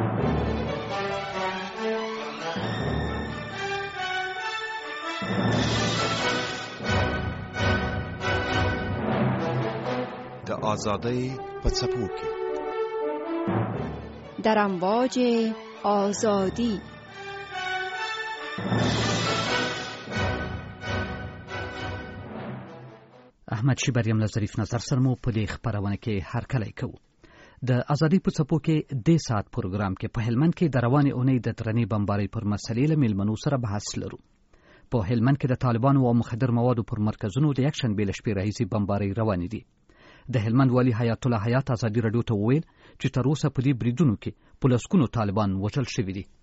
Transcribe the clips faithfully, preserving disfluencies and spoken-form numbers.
د آزادۍ په څپو کې در امواج آزادی. احمد شیبریم له ظریف نظر سره مو په دې خپرونه کې هرکلی کوو. د آزادۍ په څپو کې دې ساعت پروګرام کې په هلمند کې د روانې اونۍ د درنې بمبارۍ پر مسلې له میلمنو سره بحث لرو. په هلمند کې د طالبانو او مخدر موادو پر مرکزونو د یکشنبې له شپې راهیسې بمبارۍ روانې دي. د هلمند والي حیات الله حیات ازادي راډیو ته وویل چې تر اوسه په دې بریدونو کې په لسګونو طالبان وژل شوي دي.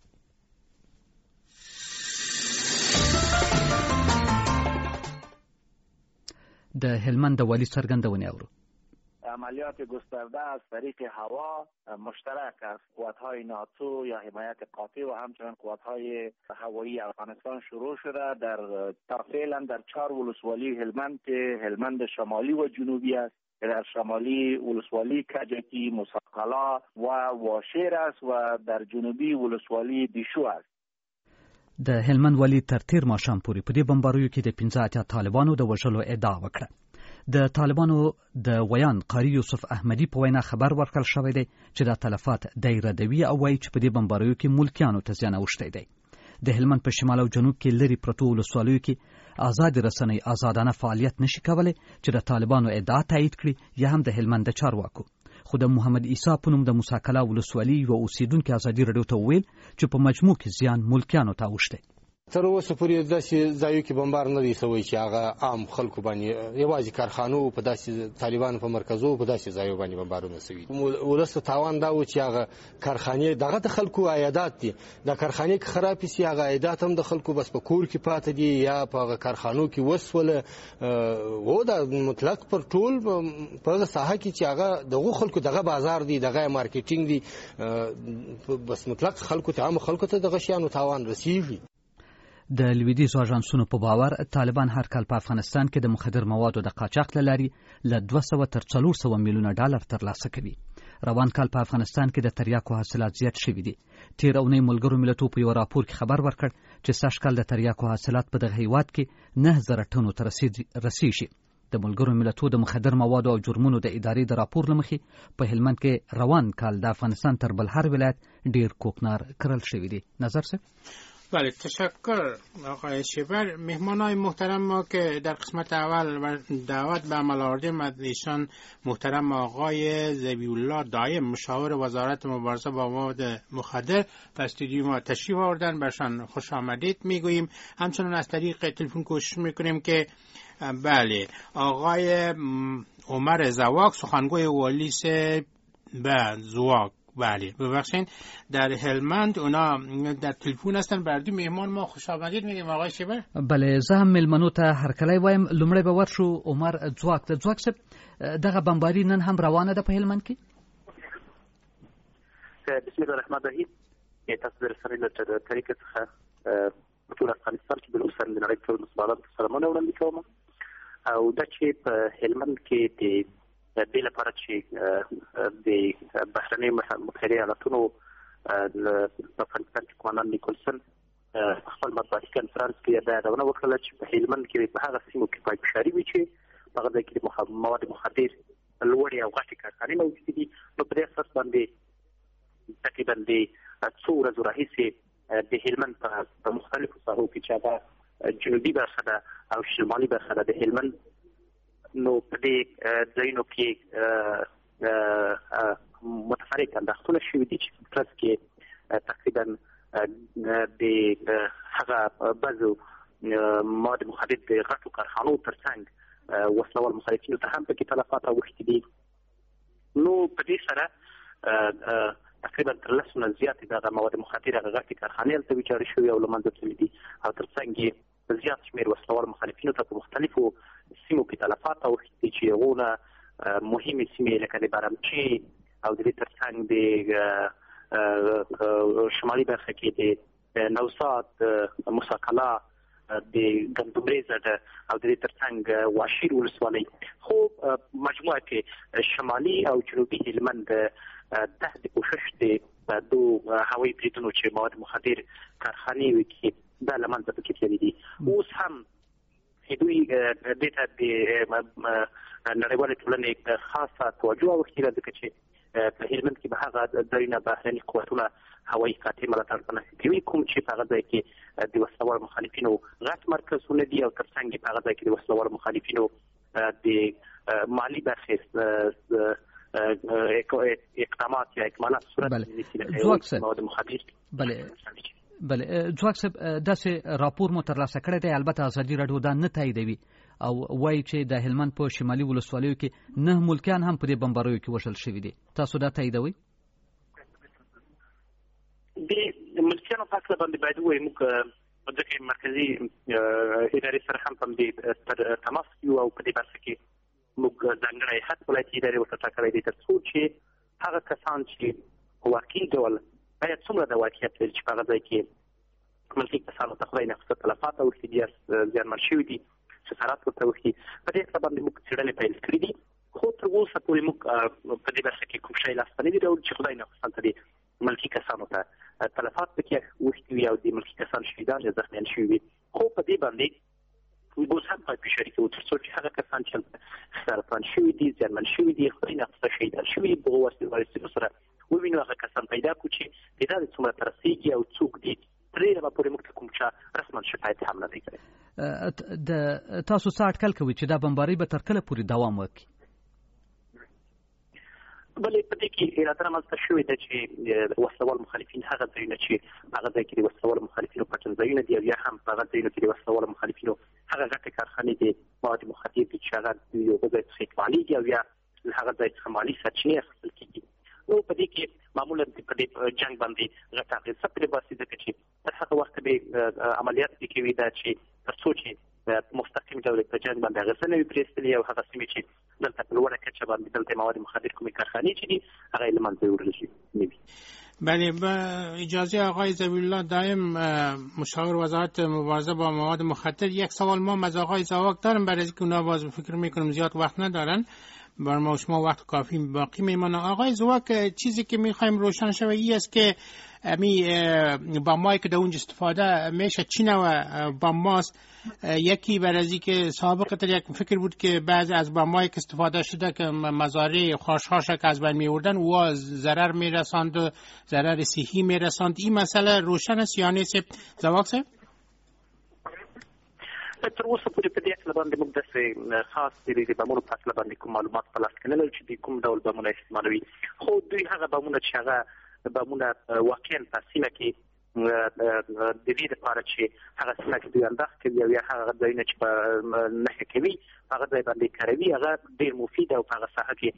د هلمند د والي څرګندونې اورو. عملیات گسترده از طریق هوا مشترک است. قوات‌های ناتو یا حمایت قاطع و همچنین قوات‌های هوایی افغانستان شروع شده در فعلا در چهار ولسوالی هلمند که هلمند شمالی و جنوبی است. در شمالی ولسوالی کجکی، مساقلا و واشیر است و در جنوبی ولسوالی دیشو است. د هلمند والی تر تیر ماښام پورې په دې بمباریو کې د پنځه اتیا طالبانو د وژلو ادعا وکړه. د طالبانو د ویان قاری یوسف احمدی په وینا خبر ورکړل شوی دی چې دا تلفات دی ردوي او وایي چې په دې بمباریو کې ملکیانو ته زیان اوښتی دی. د هلمند په شمال او جنوب کې لرې پرتو ولسوالیو کې آزاد رسنۍ آزادانه فعالیت نشي کولی چې د طالبانو ادعا تایید کړي یا هم د هلمند د چارواکو. خو د محمد عیسی په نوم د موساکلا ولسوالي یو اوسیدونکي ازادي راډیو ته وویل چې په مجموع کې زیان ملکیانو ته اوښتی. تر اوسه پورې داسې ځایو کې بمبار نه دی سوی چې هغه عام خلکو باندې یوازې کارخانو په داسې طالبانو په مرکزو په داسې ځایو باندې بمبارونه سوي. ولس ته تاوان دا و چې هغه کارخانې دغه د خلکو عایدات دي. دا کارخانې که خرابې سي هغه عایدات هم د خلکو بس په کور کې پاته دي یا په هغه کارخانو کې وسوله و. دا مطلق پر ټول په هغه ساحه کې چې هغه دغه خلکو دغه بازار دی دغه مارکیټینګ دی بس مطلق خلکو ته عام خلکو ته دغه شیانو تاوان رسیږي. د لویدیځو اژانسونو په باور طالبان هر کال په افغانستان کې د مخدر موادو د قاچاق له لارې له دوه سوه تر څلور سوه میلیونه ډالر ترلاسه کوي. روان کال په افغانستان کې د تریاکو حاصلات زیات شوي دي. تېره اونۍ ملګرو ملتونو په یو راپور کې خبر ورکړ چې سږ کال د تریاکو حاصلات په دغه هیواد کې نه زره ټنو ته رسیږي. د ملګرو ملتونو د مخدر موادو او جرمونو د ادارې د راپور له مخې په هلمند کې روان کال د افغانستان تر بل هر ولایت ډیر کوکنار کرل شوي دي. نظر سه؟ بله، تشکر آقای شیبر. مهمانای محترم ما که در قسمت اول و دعوت به عمل آوردیم از ایشان محترم آقای ذبیحالله دایم مشاور وزارت مبارزه با مواد مخدر در استودیو ما تشریف آوردن، برشان خوش آمدید میگوییم. همچنان از طریق تلفن کوشش میکنیم که بله آقای عمر زواق سخنگوی والیس به زواق بله ببخشین در هلمند اونا در تلفن هستن. بردی مهمان ما خوش آمدید میگیم آقای شیبر. بله زه هم ملمنو ته هرکلی وایم. لومړی به ورشو عمر ځواک ته. ځواک صاحب دغه بمباري نن هم روانه ده په هلمند کې؟ بسم الله الرحمن الرحیم. تاسو د رسنۍ له طریقې څخه په ټول افغانستان کې بل سره د نړۍ ټول مسلمانانو ته سلامونه وړاندې کوم او دا چې په هلمند کې د دې لپاره چې د بهرنۍ متحده ایالاتونو په افغانستان کې قومندان نیکولسن خپل مطبوعاتي کنفرانس کې دا یادونه وکړه چې په هلمند کې په هغه سیمو کې پای فشاري وي چې په هغه ځای کې د مواد مخدر لوړې او غټې کارخانې موجودې دي. نو په دې اساس باندې تقریبا د څو ورځو راهیسې د هلمند په مختلفو ساحو کې چې هغه جنوبي برخه ده او شمالي برخه ده د هلمند، نو په دې ځایونو کې متفرق انداختونه شوي دي چې په ترڅ کې تقریبا د هغه بعضو مواد مخدر د غټو کارخانو ترڅنګ وسلوال مخالفینو ته هم پکې تلفات اوښتي دي. نو په دې سره تقریبا تر لسو نه زیاتې دغه مواد مخدر هغه غټې کارخانې هلته ویجاړې شوي او له منځه تللي دي او ترڅنګ یې زیات شمېر وسلوال مخالفینو ته په مختلفو سیمو کې تلفات اوښتي دي چې هغو نه مهمې سیمې لکه د برمچي او د دې ترڅنګ د شمالي برخه کې د نوساد، مساکلا، د ګندمریزه ده او د دې ترڅنګ واشیر ولسوالۍ. خو مجموعه کې شمالي او جنوبي هلمند ته د کوشش د دو هوایی بریدونو چې مواد مخدر کارخانې وي کې دا له منځه پکې تللي دي. اوس هم دوی دې ته د نړیوالې ټولنې خاصه توجه اوښتې ده، ځکه چې په هلمند کې به هغه ځایونه بهرني قوتونه هوایي قاطع ملاتړ په نښه کوي، کوم چې په هغه ځای کې د وسلوال مخالفینو غټ مرکزونه دي او ترڅنګ په هغه ځای کې د وسلوال مخالفینو د مالی برخې اقدامات یا اکمالات صورت نیسي. مواد مخدر بله بله ځواک صاحب داسې راپور مو ترلاسه کړی دی، البته ازادي راډیو دا نه تاییدوي او وایي چې د هلمند په شمالي ولسوالیو کې نه ملکیان هم په دې بمباریو کې وژل شوي دي. تاسو دا تاییدوئ؟ د ملکیانو په اړه باندې باید ووایو موږ ځکه مرکزي ادارې سره هم په دې تماس یو او په دې برخه کې موږ ځانګړی هیئت ولایتي ادارې ورته ټاکلی دی تر څو چې هغه کسان چې په واقعي ډول باید څومره د واقعیت لري چې په هغه ځای کې ملکي کسانو ته خدای ناخواسته تلفات اوښتي دي، زیانمن شوي دي، خسارات ورته اوښتي. په دې اړه باندې موږ څېړنې پیل کړي دي، خو تر اوسه پورې موږ په دې برخه کې کوم شی لاسته نه دي راوړي چې خدای ناخواسته دي ملکي کسانو ته تلفات پکې اوښتي وي او د ملکي کسان شهیدان یا زخمیان شوي وي. خو په دې باندې اوس هم باید فشاري کوو تر څو چې هغه کسان چې خسارتمن شوي دي، زیانمن شوي دي، خدای ناخواسته شهیدان شوي دي، په هغو وسیلو سره ووینو هغه کسان پیدا کړو چې د دا څومره ته رسېږي او څوک دي. تر دې دمه پورې موږ ته کوم چا رسما شکایت هم نه دی کړی. د تاسو څه اټکل کوئ چې دا بمباري به تر کله پورې دوام وکړي؟ بلې په دې کې اراده رامنځته شوې ده چې وسلوال مخالفین هغه ځایونه چې هغه ځای کې د وسلوال مخالفینو پټنځایونه دي او یا هم په هغه ځایونو کې د وسلوال مخالفینو هغه غټې کارخانې دي مواد مخدر دي چې هغه د یو ځای څخه اکمالېږي او یا له هغه ځای څخه مالي سرچینې اخیستل کېږي. نو په دې کې معمولا په دې جنګ باندې غټه اغېزه پرې باسي، ځکه چې تر هغه وخته به عملیات دې کوي دا چې تر څو چې مستقیم ډول په جنګ باندې اغېزه نه وي پرېستلې او هغه سیمې چې دلته په لوړه کچه باندې دلته مواد مخدر کومې کارخانې چې دي هغه یې له منځه وړل شي نه وي. بله، با اجازه آقای ضوی الله دائم مشاور وزارت مبارزه با مواد مخدر، یک سوال ما از آقای زواک دارم برای اینکه اونا باز فکر میکنم زیاد وقت ندارن، بر ما شما وقت کافی باقی میمانه. آقای زواک چیزی که میخوایم روشن شود این است که امی بمبایی که در اونجا استفاده میشه چی نوع بمباست؟ یکی برای که سابقه تر یک فکر بود که بعضی از بمبایی که استفاده شده که مزارع خاشخاش که از بین میوردن و ضرر میرساند و ضرر صحی میرساند، این مسئله روشن است یا نیست زواک صاحب؟ تر اوسه پورې په دې اړه باندې موږ داسې خاص د بمونو په اړه باندې کوم معلومات په لاس کې نه لرو چې د کوم ډول بمونه استعمالوي، خو دوی هغه بمونه چې هغه بمونه واقعا په سیمه کې د دې لپاره چې هغه سیمه کې دوی انداز کوي او یا هغه ځایونه چې په نښه کوي هغه ځای باندې کاروي، هغه ډېر مفید او په هغه ساحه کې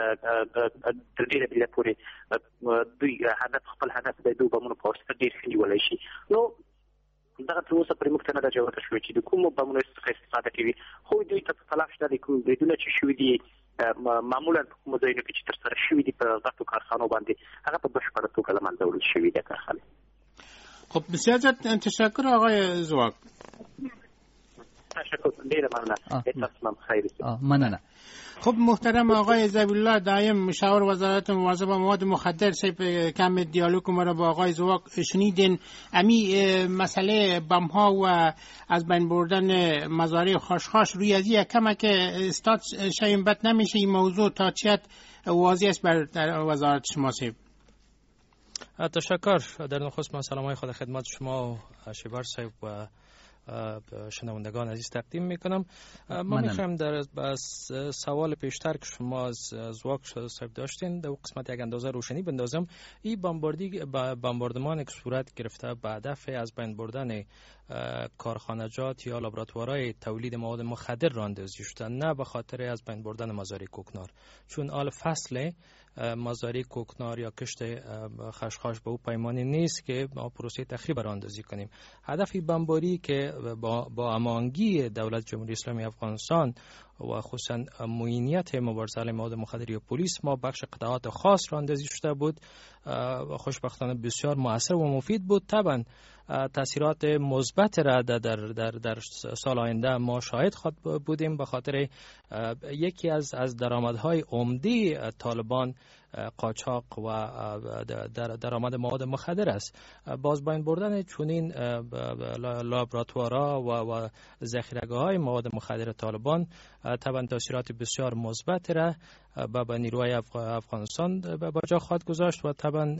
تر ډېره بریده پورې دوی هدف خپل هدف د دوی بمونو په واسطه ډېر ښه نیولی شي. نو دغه تر اوسه پرې موږ ته نه ده جوته شوې چې د کومو بمونو څخه استفاده کوي، خو دوی ته په تلاښ ده د کوم بریدونه چې شوي دي معمولا په کومو ځایونو کې چې ترسره شوي دي په غټو کارخانو باندې هغه په بشپړه توګه له منځه وړل شوي دي کارخانې. خب بسیار زیاد تشکر آقای زواک. تشکر، ډېره مننه. تاسو خیر مننه. خب محترم آقای ضوی الله دائم مشاور وزارت مبارزه با مواد مخدر، صاحب کم دیالوگ ما را با آقای زواک شنیدین. امی مسئله بم ها و از بین بردن مزارع خاشخاش روی از یک کمه که استاد شایم بد نمیشه این موضوع تا چیت واضح است بر وزارت شما صاحب؟ تشکر. در نخست من سلامای خود خدمت شما و شیبر صاحب و شنوندگان عزیز تقدیم میکنم. ما میخوایم در سوال پیشتر که شما از زواک صاحب داشتین در قسمت یک اندازه روشنی بندازم. این بمباردی بمباردمان که صورت گرفته به هدف از بین بردن کارخانجات یا لابراتوارهای تولید مواد مخدر راندازی شده، نه به خاطر از بین بردن مزارع کوکنار، چون آل فصل مزارع کوکنار یا کشت خشخاش به او پیمانی نیست که ما پروسه تخریب راندازی کنیم. هدف بمباری که با, با امانگی دولت جمهوری اسلامی افغانستان و خصوصا معینیت مبارزه علیه مواد مخدر یا پلیس ما بخش قطعات خاص راندازی شده بود و خوشبختانه بسیار مؤثر و مفید بود. طبعا تاثیرات مثبت را در در در سال آینده ما شاهد خواهد بودیم، به خاطر یکی از از درآمدهای عمده طالبان قاچاق و درآمد مواد مخدر است. باز بین بردن چنین لابراتوارها و, و ذخیره‌گاه‌های مواد مخدر طالبان طبعا تاثیرات بسیار مثبت را به نیروهای افغانستان به جا خواهد گذاشت و طبعا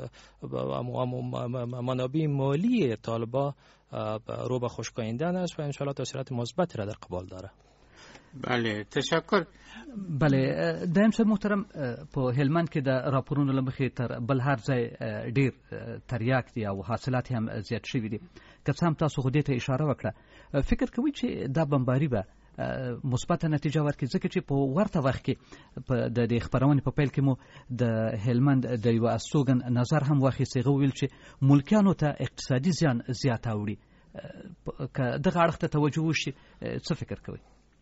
منابع مالی طالبان رو به خشک آیندن است و انشاءالله تاثیرات مثبت را در قبال داره. بله تشکر. بله د امس محترم په هلمند کې د راپورونو لمخې تر بل هر ځای ډیر تریاک دي او حاصلات هم زیات شوي دي. که څه هم تاسو خو دې ته اشاره وکړه، فکر کوئ چې دا بمباري به مثبت نتیجه ورکړي؟ ځکه چې په ورته وخت کې د دې خبرونې په پیل کې مو د هلمند د یوه استوګن نظر هم واخیست، هغه ویل چې ملکیانو ته اقتصادي زیان زیات اوړي. که دغه اړخ ته توجه وشي څه فکر کوئ؟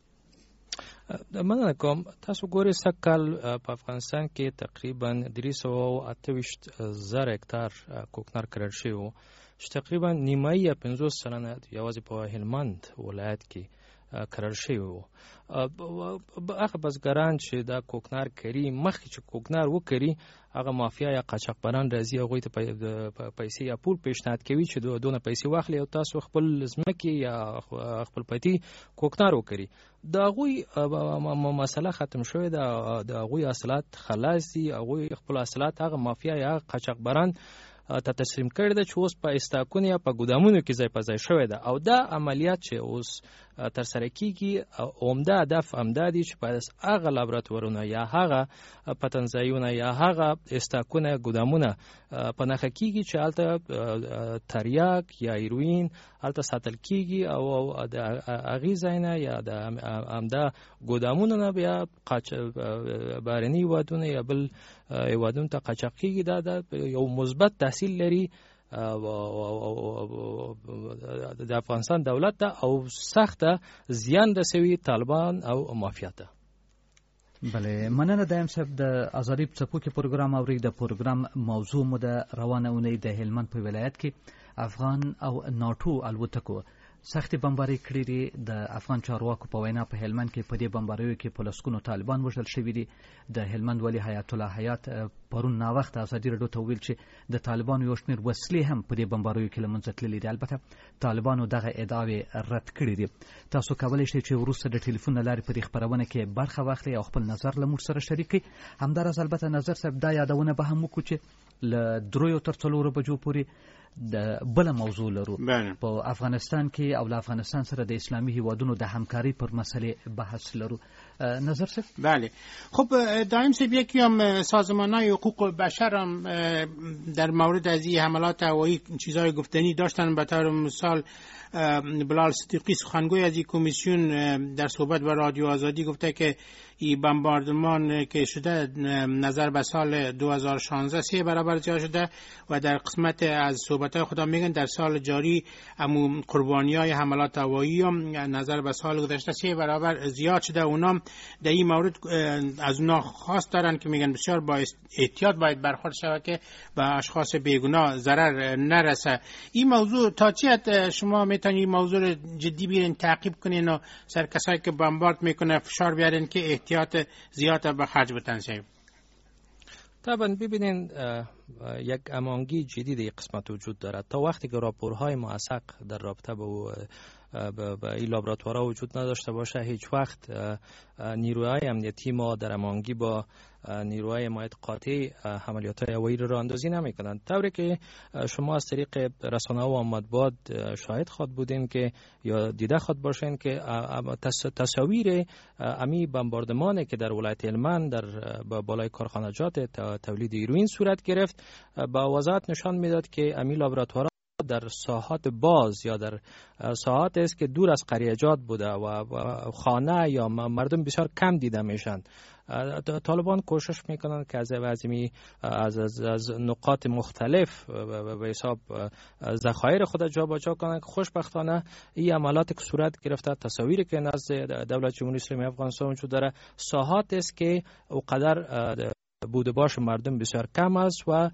مننه کوم. تاسو ګورئ سږ کال په افغانستان کې تقریبا درې سوه او اته ویشت زره هکتار کوکنار کرل شوي وو چې تقریبا نیمایي یا پنځوس سلنه یوازې په هلمند ولایت کې کرل شوي وو. هغه بزګران چې دا کوکنار کري، مخکې چې کوکنار وکري، هغه مافیا یا قاچاقبران راځي هغوی ته پیسې یا پول پیشنهاد کوي چې دونه پیسې واخلي او تاسو خپل ځمکې یا خپل پټي کوکنار وکري. د هغوی مسله ختم شوې ده، د هغوی حاصلات خلاص دي، هغوی خپل حاصلات هغه مافیا یا قاچاقبران ته تسلیم کړی ده چې اوس په استاکونو یا په ګودامونو کې ځای په ځای شوی ده. او دا عملیات چې اوس ترسره کیږي، عمده هدف همدا دی چې په هغه لابراتوارونه یا هغه پتنځایونه یا هغه استاکونه ګودامونه په نښه کیږي چې هلته تریاک یا هیروین هلته ساتل کیږي او د هغې ځای نه یا د همدا ګودامونو نه بیا بهرني هیوادونه یا بل هیوادونو ته قاچاق کیږي. دا د یو مثبت تحصیل لري د افغانستان دولت ته او سخته زیان رسوي طالبان او مافیا ته. بله مننه. د امسب د ازادي په څپو کې پروګرام اوري. د پروګرام موضوع مو د روانه اونۍ د هلمند په ولایت کې افغان او ناټو الوتکو سختي بمباري کړې دي. د افغان چارواکو په وینا په هلمند کې په دې بمباریو کې په لسګونو طالبان وژل شوي دي. د هلمند والي حیات الله حیات پرون ناوخته ازادي راډیو ته ویل چې د طالبانو یو شمېر وسلې هم په دې بمباریو کې له منځه تللي دي. البته طالبانو دغه ادعاوې رد کړي دي. تاسو کولی شئ چې وروسته د ټلیفون له لارې په دې خپرونه کې برخه واخلئ او خپل نظر له موږ سره شریک کړئ. همداراز البته نظر صاحب دا یادونه به هم وکړو چې له دریو تر څلورو بجو پورې د بل موضوع لرو په افغانستان کې او له افغانستان سره د اسلامي هیوادونو د همکاري پر مسئله بحث لرو. نظر صاحب؟ بله خب دائم صاحب یکی هم سازمان‌های حقوق بشر هم در مورد از این حملات هوایی چیزهای گفتنی داشتن. به طور مثال بلال صدیقی سخنگوی از این کمیسیون در صحبت با رادیو آزادی گفته که این بمباردمان که شده نظر به سال دو هزار و شانزده سه برابر زیاد شده و در قسمت از صحبت‌های خدا میگن در سال جاری امو قربانی‌های حملات هوایی هم نظر به سال گذشته سه برابر زیاد شده. اونا در این مورد از اونا خواست دارن که میگن بسیار با احتیاط باید برخورد شود که به اشخاص بیگناه ضرر نرسه. این موضوع تا چه حد شما میتونید این موضوع رو جدی بیارین تعقیب کنین و سر کسایی که بمبارد میکنه فشار بیارین که احتیاط زیاد به خرج بدن شد؟ طبعا ببینین یک امانگی جدید این قسمت وجود دارد. تا وقتی که راپورهای موثق در رابطه با به این لابراتوارها وجود نداشته باشه، هیچ وقت نیروهای امنیتی ما در امانگی با نیروهای حمایت قاطع عملیات هوایی را اندازی نمی‌کنند. طوری که شما از طریق رسانه‌ها و مطبوعات شاهد خود بودین که یا دیده خود باشین که تصاویر امی بمباردمانی که در ولایت هلمند در بالای کارخانجات تولید هیروئین صورت گرفت با وضاحت نشان میداد که امی لابراتوارها در ساحات باز یا در ساحات است که دور از قریجات بوده و خانه یا مردم بسیار کم دیده میشن. طالبان کوشش میکنن که از وزمی از, از, از نقاط مختلف به حساب ذخایر خود جا با جا کنن که خوشبختانه این عملات که صورت گرفته، تصاویری که نزد دولت جمهوری اسلامی افغانستان وجود داره، ساحات است که اوقدر بوده باش مردم بسیار کم است و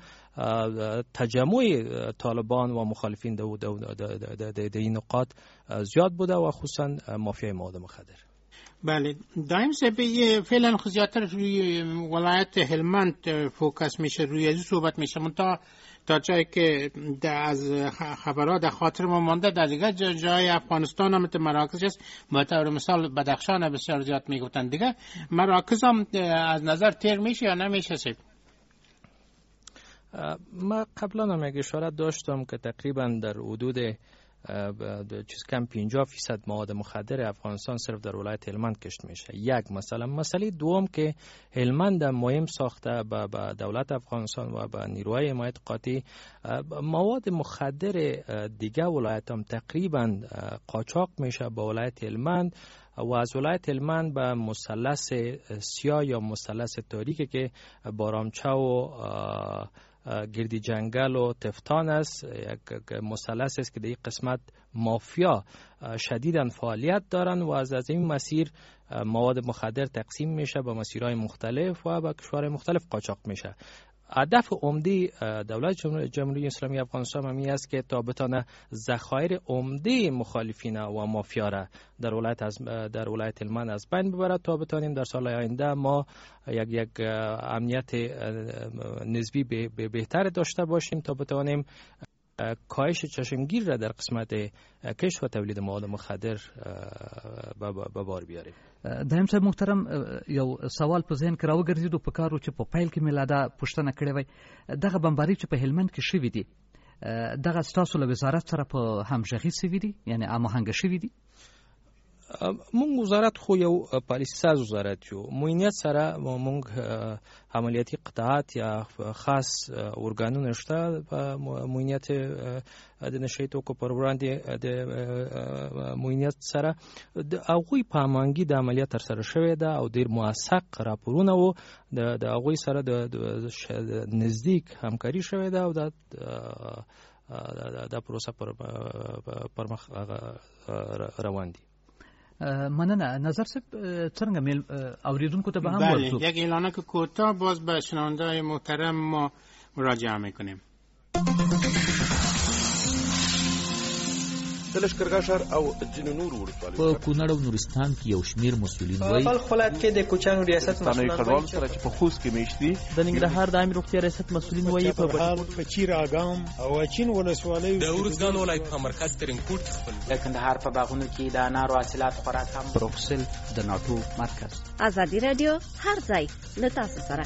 تجمع طالبان و مخالفین در این نقاط زیاد بوده و خصوصا مافیای مواد مخدر. بله دایم سپی فعلا زیادتر روی ولایت هلمند فوکس میشه، روی از صحبت میشه. من تا تا جایی که از خبرات در خاطر ما مانده در دیگه جای افغانستان هم مراکز است، به طور مثال بدخشان بسیار زیاد میگفتن. دیگه مراکز هم از نظر تیر میشه یا نمیشه سید؟ ما قبلا هم یک اشاره داشتم که تقریبا در حدود چیز کم پنجاه فیصد مواد مخدر افغانستان صرف در ولایت هلمند کشت میشه. یک مثلا مسئله دوم که هلمند مهم ساخته به دولت افغانستان و به نیروهای حمایت قاطع مواد مخدر دیگه ولایت هم تقریبا قاچاق میشه به ولایت هلمند و از ولایت هلمند به مثلث سیاه یا مثلث تاریکی که بارامچه و گردی جنگل و تفتان است، یک مثلث است که در این قسمت مافیا شدیداً فعالیت دارند و از از این مسیر مواد مخدر تقسیم میشه به مسیرهای مختلف و به کشورهای مختلف قاچاق میشه. هدف عمده دولت جمهوری اسلامی افغانستان همی است که تا بتانه ذخایر عمده مخالفین و مافیا را در ولایت از در ولایت هلمند از بین ببرد تا بتانیم در سال آینده ما یک یک امنیت نسبی به بهتر داشته باشیم تا بتانیم کاهش چشمگیر را در قسمت کشت و تولید مواد مخدر به بار بیاریم. دایم صاحب محترم، یو سوال په ذهن کې راوګرځېدو په کار و چې په پیل کې مې لا دا پوښتنه کړې وای، دغه بمباري چې په هلمند کې شوي دي دغه ستاسو له وزارت سره په همغږي شوي دي، یعنی هماهنګ شوي دي؟ مونږ وزارت خو یو پالیسي ساز وزارت یو، موینیت سره مونږ عملیاتي قطاعات یا خاص ارګانونه شته په موینیت د نشي توکو پر وړاندې د موینیت سره د هغوی په امانګي د عملیات تر سره شوې ده او ډیر موثق راپورونه وو د هغوی سره د نزدیک همکاري شوې ده او د د پروسه پر مخ روان دي. مننه. نظر صاحب څنګه میل اوریدونکو ته به هم ورسو؟ یک اعلانه که کوتاه باز به شنونده‌های محترم ما مراجعه میکنیم. د لشکرګاه او ځینو نورو ولسوالیو په کونړ او نورستان کې یو شمیر مسؤلین وایي په ولایت کې د کوچانو ریاست مسؤلین سره چې په خوست کې میشتي د ننګرهار د امیر روغتیا ریاست مسؤلین وایي په بهار په چیر اګام او چین ولسوالیو د ورزګان ولایت په مرکز ترینکوټ خپل د کندهار په باغونو کې د انارو حاصلات خوراک هم بروکسل د ناتو مرکز. ازادي رادیو هر ځای له تاسو سره.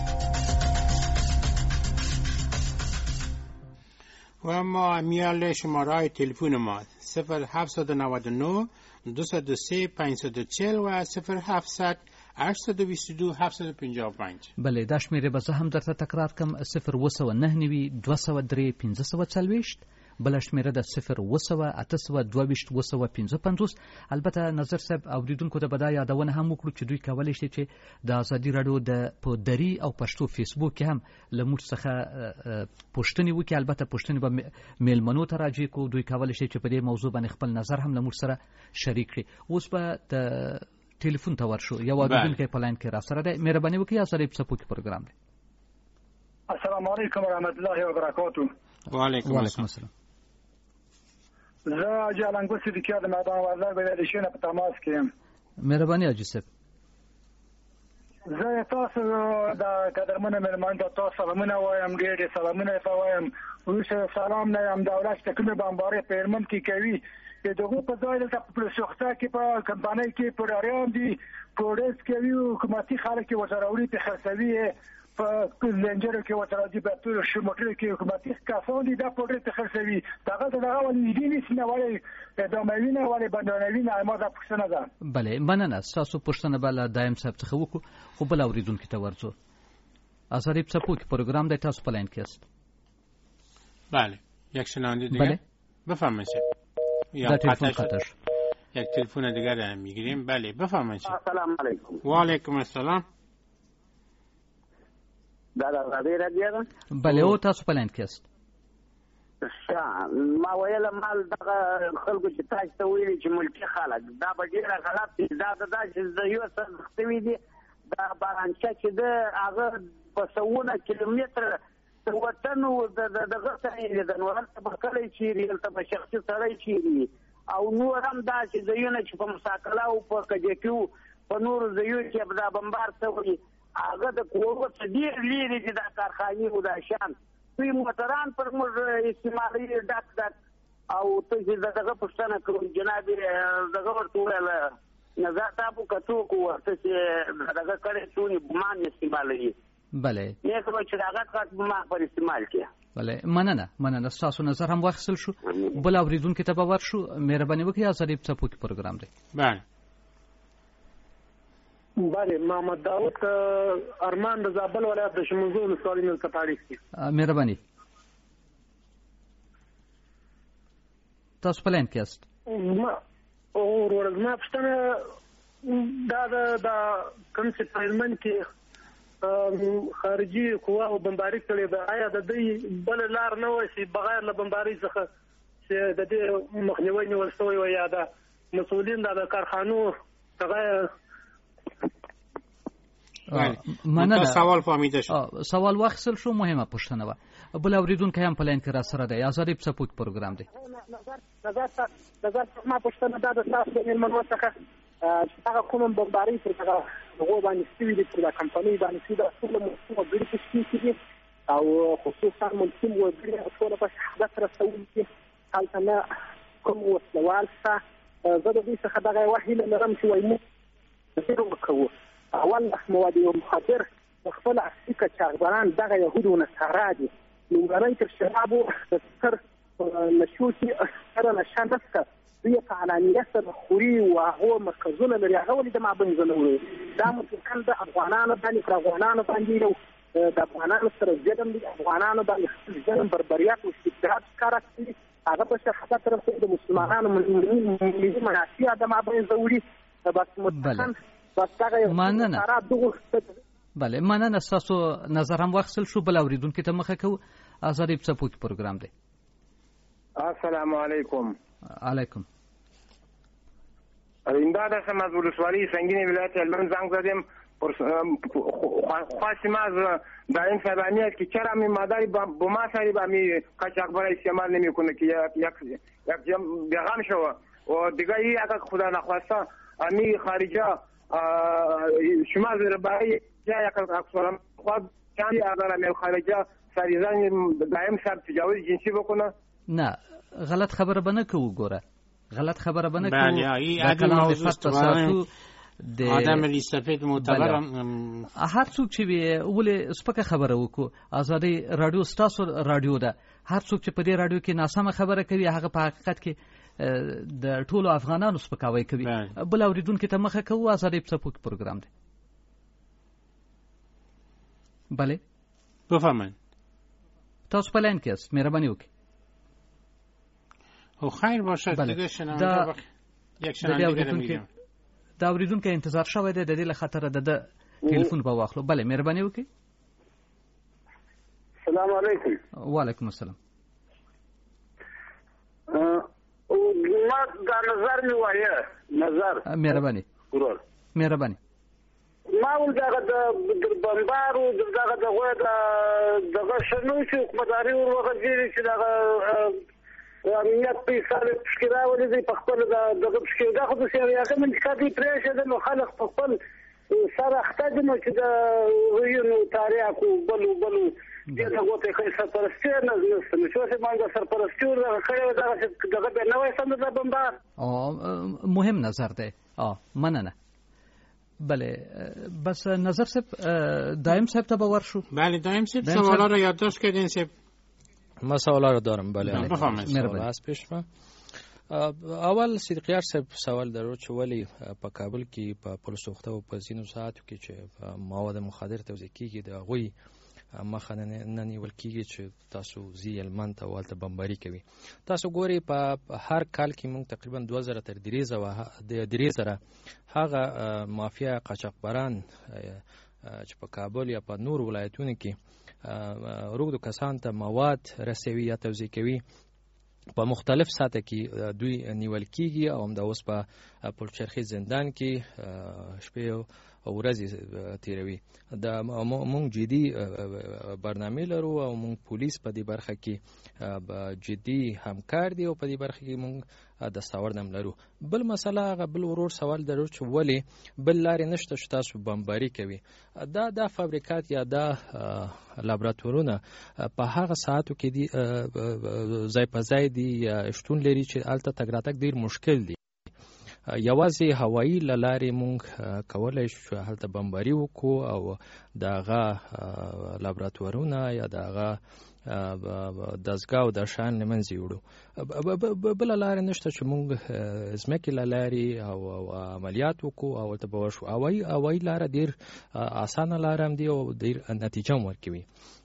و ما میال شماره تلفن ما صفر هفت نه نه دو صفر سه پنج صفر چهل و صفر هفت هشت دو دو هفت پنج پنج. بله دا شمیره به زه هم درته تکرار کم صفر و سوه نه نوي دوه سوه درې پنځه سوه څلوېښت، بله شمیره د صفر و سوه اته سوه دوه ویشت و سوه پنځه پنځوس. البته نظر صاحب اوریدونکو ته به دا یادونه هم وکړو چې دوی کولی شي چې د ازادي راډیو د په دري او پښتو فیسبوک کې هم له موږ څخه پوښتنې وکړي. البته پوښتنې به میلمنو ته راجع کو، دوی کولی شي چې په دې موضوع باندې خپل نظر هم له موږ سره شریک کړي. اوس به د ټلیفون ته ورشو. یو اوریدونکی په لاین کې را سره دی، مهرباني وکړئ ازادي پسپوکي پروګرام دی. السلام علیکم ورحمت الله وبرکاته. وعلیکم السلام. زه حاجي علنګو صدیقی د میدان وزیر به د شینه په تماس کې یم. مهرباني حاجي صاحب. زه تاسو د قدرمنو مېلمانو ته تاسو سلامونه وایم، ډېر سلامونه ته وایم. وروسته سلام نه یم دولت چې کومه بمباري په هلمند کې کوي چې دغه په ځای دلته په سوخته کې په کمپانۍ کې پراریان دي پروډس کوي حکومتي خلک ورسره وړي په خرڅوي په لنجر کې ورسره دي په ټول شموټر کې حکومتي کسان دي دا پروډس خرڅوي. دغه دغه ولې دي نسنه ولې د مېوینه ولې باندې ما دا پوښتنه ده. بله مننه. تاسو پوښتنه بل دایم صاحب څخه وکړو خو بل اوریدونکو ته ورځو. ازادي پسپوکي پروګرام د تاسو په لاین کې است. بله یک شنونده دیگه. بله بفرمایید. یا تلفن قطع شد. یک تلفن دیگه رو میگیریم. بله بفرمایید. السلام علیکم. و علیکم السلام. دا دا ازادي رادیو ده. بله او تاسو په لاین کې است. ما ویل مال دغه خلکو چې تاسو ته ویلي چې ملکی خلک دا به ډیره غلط دي. دا دا چې یو څه ختوي دي دا بارانچه چې د هغه په سوونه کیلومتر وطن د دغه ځای د نور ته بکلې چیرې ته په شخصي سړی چیرې او نور هم داسې ځایونه چې په مساکله او په کجکیو په نورو ځایو کې دا بمبار شوی هغه د کورو څخه ډېر لرې دي دا کارخانې او دا شیان دوی موټران پر موږ استعمالوي ډک ډک او ته چې دغه پوښتنه کوم جناب دغه ورته وویل نظر تاسو کتو کو ورته چې دغه کړی څونی ګمان استعمالوي بله نه کوم چې دغه کار ما پر استعمال کړي بله مننه مننه ستاسو نظر هم واخیستل شو بل اوریدونکي ته به ورشو مهرباني وکړئ ازادي څپو کې پروګرام دی بله بله محمد داود ارمان د زابل ولایت د شموزو ولسوالۍ نه تاریخ دی مهرباني تاسو پلان کې است ما او ورځما پښتنه دا د کوم چې پرلمان کې خارجي قوا او بمباری کړي دا آیا د دې بل لار نه وي چې بغیر له بمباری څخه چې د دې مخنیوي نیول شوی و یا د مسؤلین د کارخانو څنګه مننه سوال فهمیده شد سوال واخیستل شو مهمه پوښتنه و بل اوریدونکي هم پلان کې را سره دی ازادي څپو کې پروګرام دی نظر نظر ما پوښتنه دا د تاسو د ملمنو څخه چې هغه کوم بمباری پر هغه هغه باندې سوي دي پر کمپنۍ باندې چې دا ټول مو ګډ کې دي او خصوصا ملتم و ګډ ټول په حدث رسول کې حالته نه کوم وسوال څه زه د دې څخه دغه وحیل لرم چې وایي څه وکړو اول مواد مخدر خپل افریقا چاربران دغه يهودو نصارا دي لومړی تر شرابو د سر نشوتي سره نشه نسکه دوی په علانیه سره خوري او هغه مرکزونه لري هغه ولې د معبن زنوري دا ممکن د افغانانو باندې پر افغانانو باندې نو د افغانانو سره ظلم دي افغانانو باندې ظلم بربریات او استبداد ښکاره کوي هغه په شخصه طرف د مسلمانانو ملي مناسي د معبن زنوري بس متخن مننه بله مننه ستاسو نظر هم واخیستل شو بل اوریدونکي ته مخه کوو ازادي څپو کې پروګرام دی السلام علیکم علیکم امداد هستم از ولسوالی سنگین ولایت هلمند زنگ زدیم خواستیم از دائم صاحبانی است که چرا می مادری با ما سری با می قاچاقبر استعمال نمی کنه که یک یک بیغم شوه و دیگه ای اگر خدا نخواسته امی خارجه شما زیر برای جای یک اکسورم خود چندی اگر امی خارجه سریزن دائم سر تجاوز جنسی بکنه نه غلط خبره بنه کوو ګوره غلط خبره بنه کوو بله ای عادي موضوع استوانه د آدم لیسفید معتبر هر څوک چې وي ولې سپکه خبره وکړو ازادي رادیو ستاسو رادیو ده هر څوک چې په دې رادیو کې ناسمه خبره کوي هغه په حقیقت کې د ټولو افغانانو سپکاوی کوي بل اوریدونکو ته مخه کوو ازادي په پروګرام دی بله بفهمن تاسو پلان کې است مهرباني وکړئ او خیر باشد دیگه شنونده یک شنونده میگم دا اوریدونکو انتظار شوی دی د دې له خاطر د ټلیفون په واخلو بله مهرباني وکړئ السلام علیکم وعلیکم السلام ما دا نظر می وایه نظر مهرباني ګورل مهرباني ما ول دغه د بمبارو دغه دغه دغه شنو چې مداري ورغځي چې دغه امنیت په سره تشکیلا ولې په خپل دغه تشکیلا خو د سیاست من کدي پرېشه د مخالف په خپل سره اختدمو چې د ویونو تاریخ او بلو بلو دغه وته کې سرپرستی نه نشته نو چې مانګه سرپرستی ورغه کړو دغه دغه به نوې سم د بمبار او مهم نظر دی اه مننه بله بس نظر صاحب دائم صاحب ته باور شو بله دائم صاحب سوالا رو یادداشت کردین صاحب ما سوالا رو دارم بله بفهمید از پیش ما اول صدیقیار صاحب سوال درو چې ولی په کابل کې په پولیس سوخته او په زینو ساعتو کې چې مواد مخدر توزیع کیږي د غوي مخه نه نیول کیږي چې تاسو زی هلمند ته والته بمباری کوي تاسو ګوري په هر کال کې موږ تقریبا دوه زره تر درې زره د درې زره هغه مافیا قاچاقبران چې په کابل یا په نور ولایتونو کې روغدو کسان ته مواد رسوي یا توزیع کوي په مختلف ساته کې دوی نیول کیږي او هم د اوس په پلچرخی زندان کې شپې او ورځې تیروي. د مونږ جدي برنامه لرو او مونږ پولیس په دې برخه کې جدي همکار دي او په دې برخه کې مونږ د ساوردم لرو. بل مسله هغه بل ورور سوال درو چې ولی بل لارې نشته چې تاسو بمباري کوي. دا د فابریکات یا د لابراتوارونه په هغه ساعتو کې دي ځای په ځای دي یا شتون لري چې الته تګ راتګ ډیر مشکل دي. یوازې هوایی لارې مونږ کولای شو هلته بمباري وکړو او دغه لابراتوارونه یا دغه دزګاه او د شان لمنځه وړو. بل لارې نشته چې مونږ ځمکې لارې او عملیات وکړو او ته به وشو. هوایی هوایی لاره ډیر اسانه لاره هم دی او ډیر نتیجه هم ورکوي.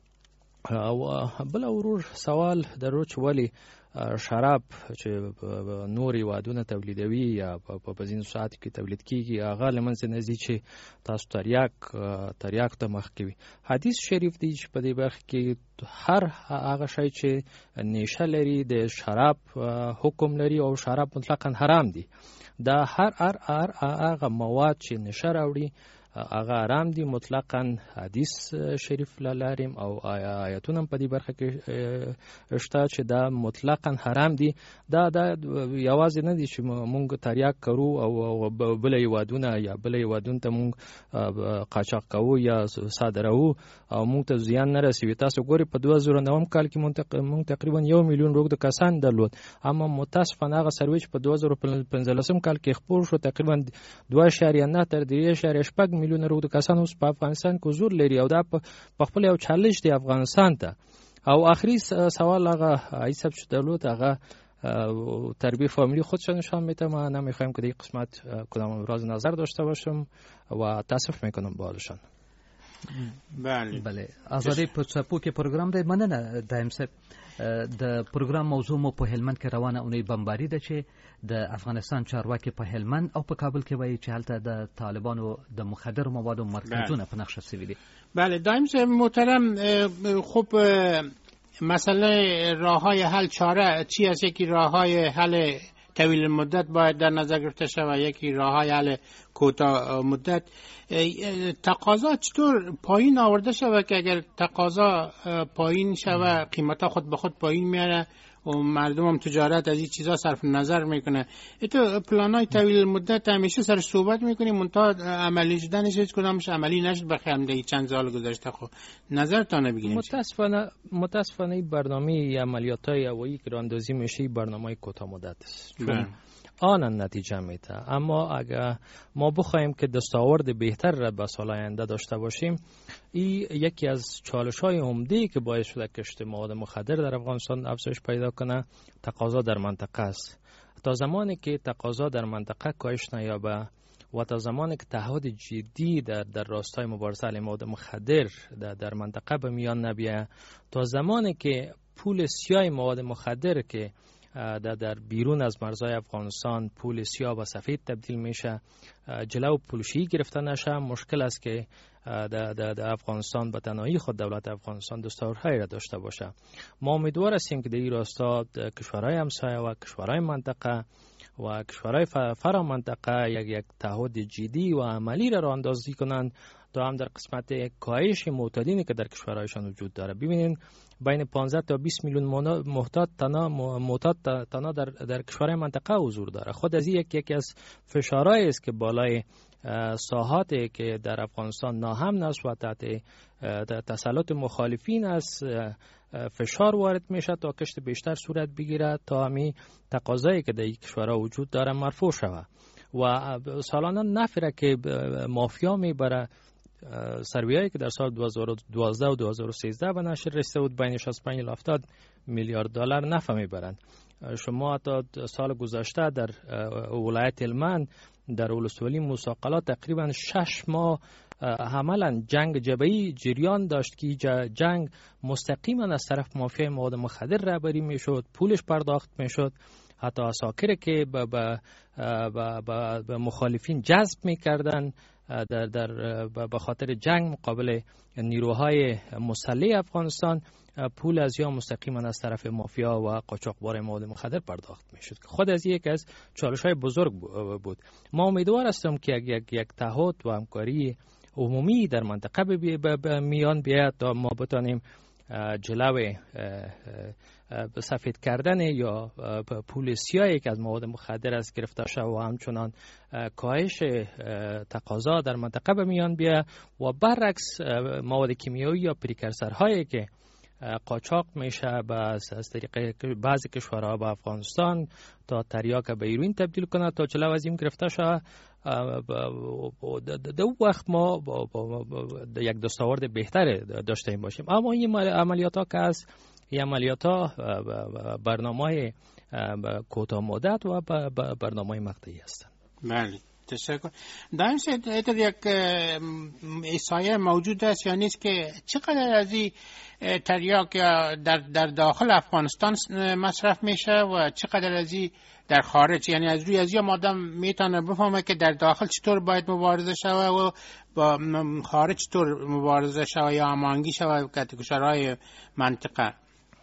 او بل ورور سوال درو چې ولی شراب چې نور هیوادونه تولیدوي یا په ځینو ساعت کې تولید کیږي هغه لمنځه نه ځي چې تاسو تریاک تریاک ته مخ کوي. حدیث شریف دی چې په دې برخه کې هر هغه شی چې نیشه لري د شراب حکم لري او شراب مطلقاً حرام دي. دا هر هر هر هغه مواد چې نشه راوړي هغه حرام دي مطلقاً. حدیث شریف لاریم او آیاتونه په دې برخه کې شته چې دا مطلقاً حرام دي. دا دا یوازې نه دي چې مونږ تریاک کرو او بل هیوادونه یا بل هیوادونه ته مونږ قاچاق کوو یا صادروو او مونږ ته زیان نه رسوي. تاسو ګورئ په دوه زره نهم کال کې مونږ تقریبا یو میلیون روږد کسان درلود، اما متاسفانه هغه سروې چې په دوه زره پنځلسم کال کې خپور شو تقریبا دوه اعشاریه نه تر درې اعشاریه شپږ میلیون روږد کسان اوس په افغانستان کې حضور لري او دا په خپل یو چالش دی افغانستان ته. او آخری سوال هغه ایسب چې درلود هغه تربیه فامیلی خودشان نشان میده. ما نمیخوایم که دیگه قسمت کدام ابراز نظر داشته باشم و تاسف میکنم با حالشان. بله بله آزادی پڅپو کې پروګرام دی. مننه دایم صاحب. د پروګرام موضوع مو په هلمند کې روانه اونۍ بمباري ده چې د افغانستان چارواکي په هلمند او په کابل کې وایي چې هلته د طالبانو د مخدر موادو مرکزونه په نقشه شوي دي. بله دایم صاحب محترم، خب مسئله راههای حل چاره چی است؟ یکی راههای حل طویل مدت باید در نظر گرفته شود، یکی راههای حل کوتاه مدت. تقاضا چطور پایین آورده شود که اگر تقاضا پایین شود قیمتا خود به خود پایین میاره و مردم هم تجارت از این چیزا صرف نظر میکنه. ایتو پلانای طویل مدت همیشه سر صحبت میکنیم منتها عملی شدنش هیچ کدامش عملی نشد. بخیرم دیگه چند سال گذشته خب نظرتان بگیریم. متاسفانه متاسفانه برنامه عملیاتای هوایی که راندازی میشه برنامه کوتاه مدت است. آن نتیجه میده. اما اگر ما بخوایم که دستاورد بهتر را به سال آینده داشته باشیم، این یکی از چالش های عمده که باعث شده کشت مواد مخدر در افغانستان افزایش پیدا کنه تقاضا در منطقه است. تا زمانی که تقاضا در منطقه کاهش نیابه و تا زمانی که تعهد جدی در در راستای مبارزه علیه مواد مخدر در, در منطقه به میان نبیه، تا زمانی که پول سیاه مواد مخدر که در در بیرون از مرزهای افغانستان پول سیاه و سفید تبدیل میشه، جلو پولشی گرفته نشه، مشکل است که در در افغانستان به تنهایی خود دولت افغانستان دستورهایی را داشته باشه. ما امیدوار هستیم که در این راستا کشورهای همسایه و کشورهای منطقه و کشورهای فرا منطقه یک یک تعهد جدی و عملی را راهاندازی کنند تا هم در قسمت کاهش معتادینی که در کشورهایشان وجود داره. ببینید بین پانزده تا بیست میلیون محتاط تنها معتاد تنها در در کشورهای منطقه حضور داره. خود از یک یکی از فشارهایی است که بالای ساحاتی که در افغانستان ناامن است و تحت تسلط مخالفین است فشار وارد میشه تا کشت بیشتر صورت بگیره تا همی تقاضایی که در این کشورها وجود داره مرفوع شود و سالانه نفره که مافیا میبره. سرویایی که در سال دو هزار و دوازده و دو هزار و سیزده به نشر رسیده بود بین شصت و پنج الی هفتاد میلیارد دلار نفع میبرند. شما تا سال گذشته در ولایت هلمند در ولسوالی موسی تقریبا شش ماه عملا جنگ جبهی جریان داشت که جنگ مستقیما از طرف مافیای مواد مخدر رهبری میشد، پولش پرداخت میشد، حتی اساکر که به به به مخالفین جذب میکردن در در به خاطر جنگ مقابل نیروهای مسلح افغانستان پول از یا مستقیما از طرف مافیا و قاچاقبار مواد مخدر پرداخت میشد. خود از یک از چالش‌های بزرگ بود. ما امیدوار هستم که یک یک تعهد و همکاری عمومی در منطقه به میان بیاید تا ما بتانیم جلوی سفید کردن یا پول سیاهی که از مواد مخدر از گرفته شده و همچنان کاهش تقاضا در منطقه به میان بیاید و برعکس مواد کیمیایی یا پریکرسرهایی که قاچاق میشه از طریق بعضی کشورها به افغانستان تا تریاک به هیروئین تبدیل کنه تا جلو از این گرفته شده. در وقت ما یک دستاورد بهتر داشته باشیم. اما این عملیات ها که از این عملیات ها برنامه کوتاه مدت و برنامه مقطعی هستند. بله، تشکر. در این سطح یک احصایه موجود است یا نیست که چقدر از این تریاک در در داخل افغانستان مصرف میشه و چقدر از این در خارج؟ یعنی از روی از یا آدم میتونه بفهمه که در داخل چطور باید مبارزه شوه و با خارج چطور مبارزه شوه یا هماهنگی شوه که کشورهای منطقه.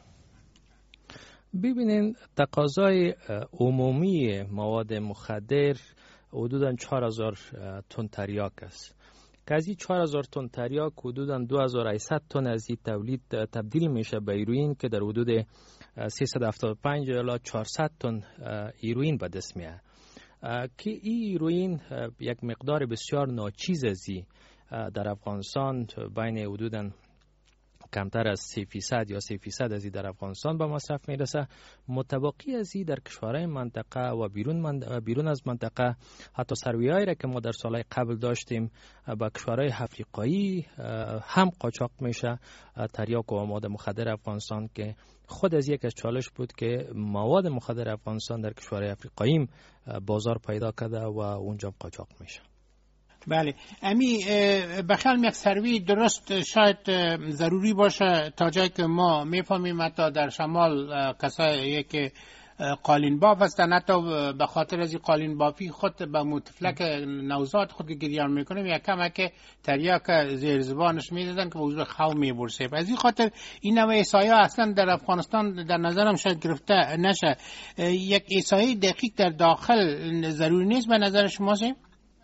ببینین تقاضای عمومی مواد مخدر حدوداً چهار هزار تن تریاک است که از این چهار هزار تن تریاک حدوداً دو هزار و هشتصد تن از این تولید تبدیل میشه به هیروئین که در حدود سیصد و هفتاد و پنج الی چهارصد تن هیروئین به دست میاد که این هیروئین یک مقدار بسیار ناچیز از در افغانستان بین حدوداً کمتر از سه فیصد یا سه فیصد از این در افغانستان به مصرف میرسه. متبقی از این در کشورهای منطقه و بیرون من بیرون از منطقه، حتی سروی‌هایی را که ما در سالهای قبل داشتیم با کشورهای افریقایی هم قاچاق میشه تریاک و مواد مخدر افغانستان که خود از یک از چالش بود که مواد مخدر افغانستان در کشورهای افریقایی بازار پیدا کرده و اونجا قاچاق میشه. بله، امی بخیال یک سروی درست شاید ضروری باشه تا جایی که ما میفهمیم حتی در شمال کسایی که قالین باف هستن حتی به خاطر از قالین بافی خود به متفلک نوزاد خود گریان میکنیم یک کم که تریاک زیر زبانش میدادن که به حضور خو میبرسه. از این خاطر این نوع احصایه اصلا در افغانستان در نظرم شاید گرفته نشه. یک احصایه دقیق در داخل ضروری نیست به نظر شما سیم؟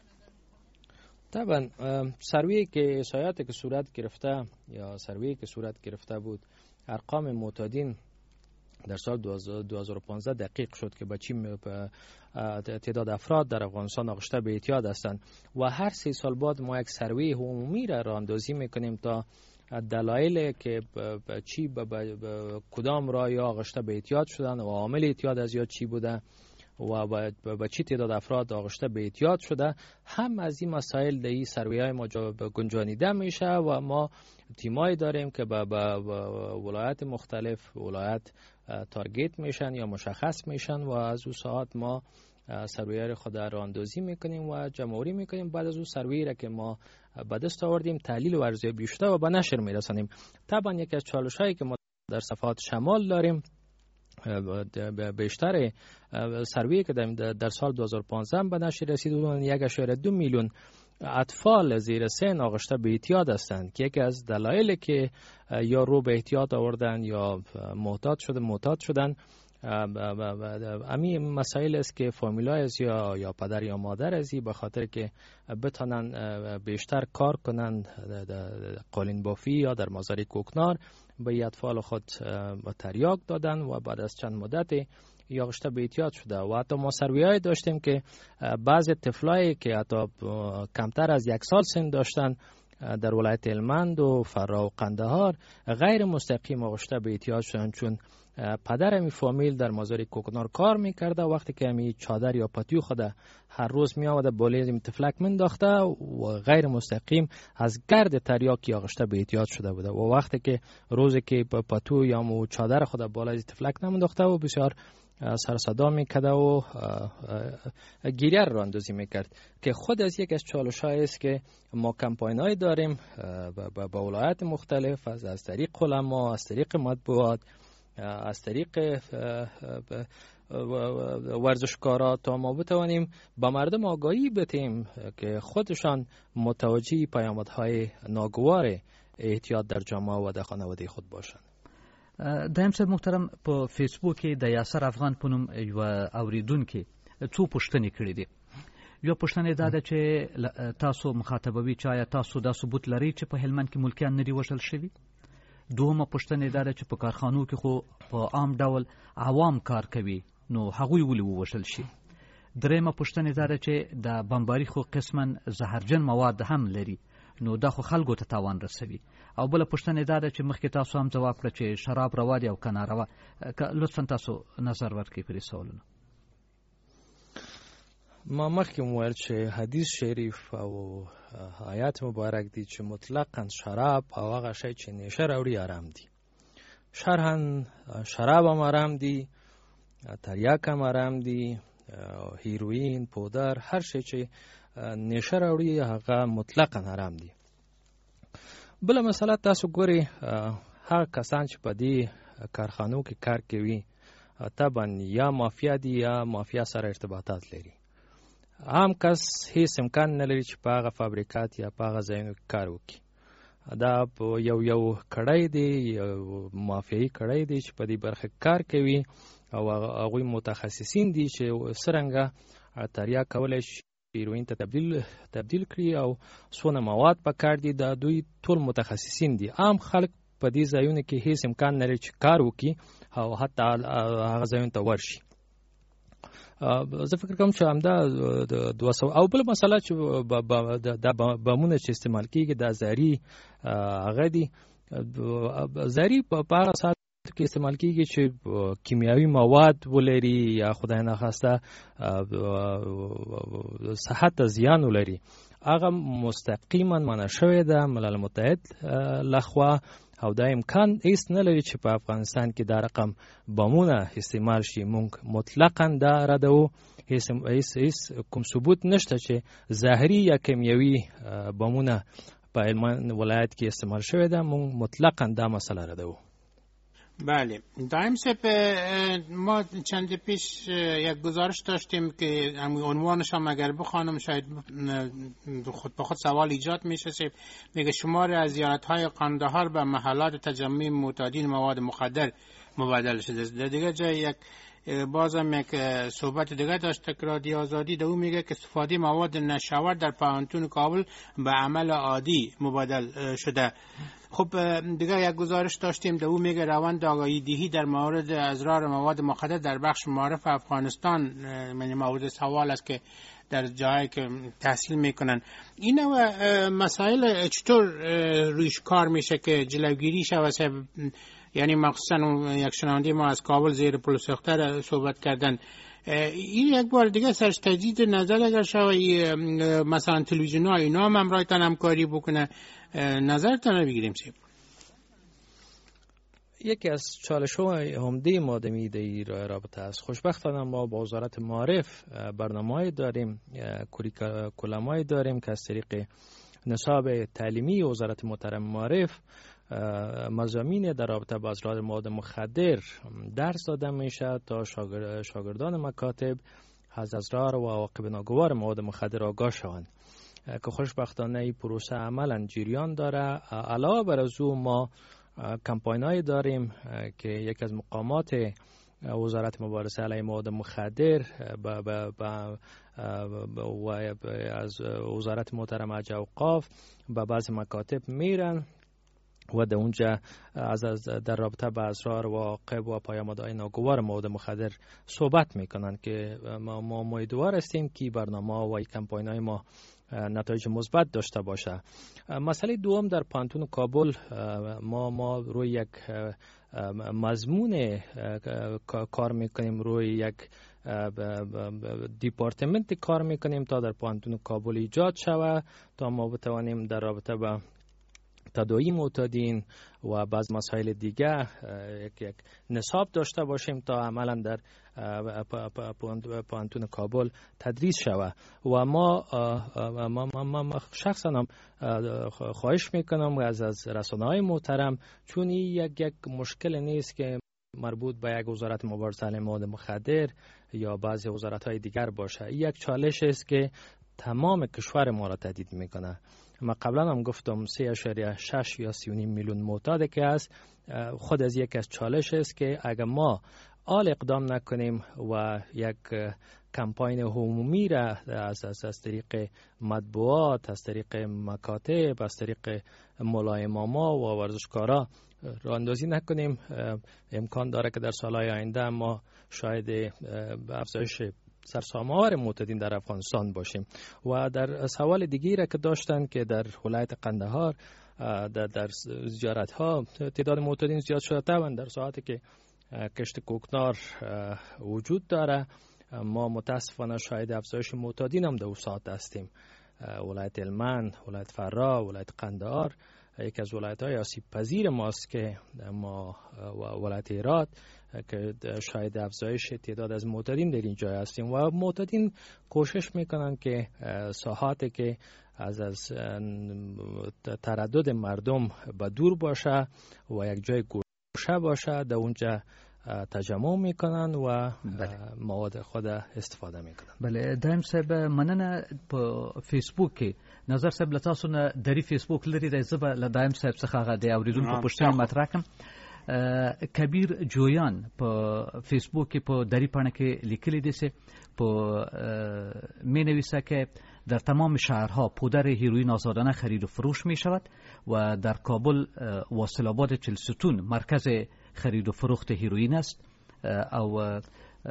طبعا سروی که احصایاتی که صورت گرفته یا سروی که صورت گرفته بود ارقام معتادین در سال دو هزار و پانزده دقیق شد که با چی تعداد افراد در افغانستان آغشته به اعتیاد هستند و هر سه سال بعد ما یک سروی عمومی را راهاندازی میکنیم تا دلایل که چی کدام راه آغشته به اعتیاد شدن و عامل اعتیاد از یا چی بوده و با چی تعداد افراد آغشته به اعتیاد شده هم از این مسائل در این سروی‌های ما گنجانیده میشه و ما تیمایی داریم که با ولایت مختلف ولایت تارگت میشن یا مشخص میشن و از اون ساعت ما سروی‌های خود را راهاندازی میکنیم و جمع‌آوری میکنیم. بعد از اون سروی را که ما به دست آوردیم تحلیل و ارزیابی شده و به نشر میرسانیم. طبعا یکی از چالش‌هایی که ما در صفحات شمال داریم بیشتر سروی که در سال دو هزار و پانزده به نشر رسید حدود یک ممیز دو میلیون اطفال زیر سن آغشته به اعتیاد هستند که یکی از دلایل که یا رو به اعتیاد آوردن یا معتاد شدن معتاد شدن امی مسائل است که فامیلای از یا یا پدر یا مادر ازی به خاطر که بتانن بیشتر کار کنن قالین بافی یا در مزارع کوکنار به اطفال خود تریاک دادن و بعد از چند مدت آغشته به اعتیاد شده و حتی ما سروی‌های داشتیم که بعضی طفلایی که حتی کمتر از یک سال سن داشتن در ولایت هلمند و فرا و قندهار غیر مستقیم آغشته به اعتیاد شدن چون پدر امی فامیل در مزارع کوکنار کار میکرده وقتی که امی چادر یا پتیو خود هر روز می آمده بالای این تفلک منداخته و غیر مستقیم از گرد تریاکی آغشته به اعتیاد شده بوده و وقتی که روزی که پتو یا مو چادر خود بالای تفلک نمنداخته و بسیار سر صدا میکرده و گریه را اندازی میکرد که خود از یک از چالش‌هایی است که ما کمپاین‌هایی داریم با ولایات مختلف از طریق علما، از طریق مطبوعات، از طریق ورزشکارا تا ما بتوانیم به مردم آگاهی بدیم که خودشان متوجه پیامدهای ناگوار احتیاط در جامعه و در خانواده خود باشند. دایم صاحب محترم په فیسبوک کې د یاسر افغان په نوم یو اوریدونکي څو پوښتنې کړې دي. یو پوښتنه دا ده چې تاسو مخاطبوي چې آیا تاسو دا ثبوت لرئ چې په هلمند کې ملکیان نه دي وژل شوي؟ دوهمه پوښتنه دا ده چې په کارخانو کې خو په عام ډول عوام کار کوي، نو هغوی ولې ووژل شي؟ درېیمه پوښتنه دا ده چې د بمباري خو قسما زهرجن مواد هم لري، نو دا خو خلکو ته تاوان رسوي. او بله پوښتنه دا ده چې مخکې تاسو هم ځواب کړه چې شراب روا دي او که ناروا. لطفا تاسو نظر ورکړئ په دې سوالونو. ما مخکې وویل چې حدیث شریف او آیات مبارک دي چې مطلقاً شراب او هغه شی چې نیشه راوړي آرام دي. شرحاً شراب هم آرام دي، تریاک هم آرام دي، هیروین، پودر، هر شی چې نیشه راوړي هغه مطلقاً آرام دي. بله مسله تاسو ګورئ، هغه کسان چې په دې کارخانو کې کار کوي طبعا یا مافیا دي یا مافیا سره ارتباطات لري. عام کس هیڅ امکان نه لري چې په هغه فابریکات یا په هغه ځایونو کې کار وکړي. دا یو یو کړی دی، یو مافیایي کړی دی چې په دې برخه کار کوي او هغوی متخصصین دي چې څرنګه تریاک کولی شي هیروین ته تبدیل تبدیل کړي او څونه مواد پکار دي. دا دوی ټول متخصصین دي. عام خلک په دې ځایونو کې هیڅ امکان نه لري چې کار وکړي او حتی هغه ځایونو ته ورشي. زه فکر کوم چې همدا دوه سوه او بله مسله چې دا بمونه چې استعمال کېږي دا زري هغه دي. زري په هغه ساعت کې استعمال کېږي چې کیمیاوي مواد ولري یا خدای نخواسته صحت ته زیان ولري. هغه مستقیما منع شوې ده ملل متحد لخوا او دا امکان هیڅ نه لري چې په افغانستان کې دا رقم بمونه استعمال شي. موږ مطلقاً دا ردو. هیڅ هیڅ کوم ثبوت نشته چې ظاهري یا کیمیاوي بمونه په هلمند ولایت کې استعمال شوې ده. موږ مطلقاً دا مسئله ردو. بله، دایم سپ ما چند پیش یک گزارش داشتیم که عنوانش هم اگر بخوانم شاید خود به خود سوال ایجاد میشه. میگه شمار از زیارت‌های قاندهار به محلات تجمع معتادین مواد مخدر مبادله شده. دیگه جای یک بازم یک صحبت دیگه داشته که رادیو آزادی دو میگه که استفاده مواد نشاور در پانتون کابل به عمل عادی مبادل شده. خب دیگه یک گزارش داشتیم دو میگه روند آگاهی دهی در مورد اضرار مواد مخدر در بخش معارف افغانستان، یعنی مورد سوال است که در جایی که تحصیل میکنن. این و مسائل چطور رویش کار میشه که جلوگیری شود؟ یعنی مخصوصا یک شنونده ما از کابل زیر پل سوخته صحبت کردن. این یک بار دیگه سرش تجدید نظر اگر شود مثلا تلویزیون ها اینا هم همراهتان همکاری بکنه، نظرتان رو بگیریم. سیب یکی از چالش‌های عمده ما در این رابطه است. خوشبختانه ما با وزارت معارف برنامه‌ای داریم، کلمه‌ای داریم که از طریق نصاب تعلیمی وزارت محترم معارف مضامین در رابطه با اضرار مواد مخدر درس داده میشه تا شاگردان مکاتب از اضرار و عواقب ناگوار مواد مخدر آگاه شوند که خوشبختانه این پروسه عملا جریان داره. علاوه بر از او ما کمپاینایی داریم که یکی از مقامات وزارت مبارزه علیه مواد مخدر با با با و از وزارت محترم حج اوقاف به بعض مکاتب میرن و در اونجا از, از در رابطه با اضرار و عواقب و پیامدهای ناگوار مواد مخدر صحبت میکنن که ما ما امیدوار هستیم که برنامه و این کمپاین‌های ما نتایج مثبت داشته باشه. مسئله دوم در پانتون کابل ما ما روی یک مضمون کار میکنیم، روی یک دیپارتمنت کار میکنیم تا در پانتون کابل ایجاد شود تا ما بتوانیم در رابطه با تداوی معتادین و بعض مسائل دیگه یک یک نصاب داشته باشیم تا عملا در پانتون کابل تدریس شود. و ما ما شخصا هم خواهش میکنم از از رسانه‌های محترم، چون این یک یک مشکل نیست که مربوط به یک وزارت مبارزه علیه مواد مخدر یا بعضی وزارت‌های دیگر باشه. یک چالش است که تمام کشور ما را تهدید میکنه. ما قبلا هم گفتم سه اشاریه شش یا سی و نیم میلیون معتاد که است، خود از یک از چالش است که اگر ما آل اقدام نکنیم و یک کمپاین عمومی را از, از, از طریق مطبوعات، از طریق مکاتب، از طریق مولای ماما و ورزشکارا راه اندازی نکنیم، امکان داره که در سالهای آینده ما شاید افزایش سرسام‌آور معتادین در افغانستان باشیم. و در سوال دیگری را که داشتن که در ولایت قندهار در, در زیارت ها تعداد معتادین زیاد شده، طبعا در ساعتی که کشت کوکنار وجود داره ما متاسفانه شاید افزایش معتادین هم در ساعت هستیم. ولایت هلمند، ولایت فرا، ولایت قندهار یک از ولایت‌های آسیب پذیر ماست که ما ولایت هرات که شاید افزایش تعداد از معتادین در این جای هستیم و معتادین کوشش میکنن که ساحاتی که از از تردد مردم به دور باشه و یک جای گوشه باشه در اونجا تجمع میکنن و مواد خود استفاده میکنن. بله دایم صاحب مننه. په فیسبوک کې نظر صاحب لتاسو نه دری فیسبوک لري د زبه ل دایم صاحب څخه د اوریدونکو پوښتنه مطرح کړم. کبیر جویان په فیسبوک کې په دری پاڼه کې لیکلي دي چې په مینویسه که در تمام شهرها پودر هیروئین آزادانه خرید و فروش می شود و در کابل واصل آباد چلستون مرکز خرید و فروخت هیروئین است. او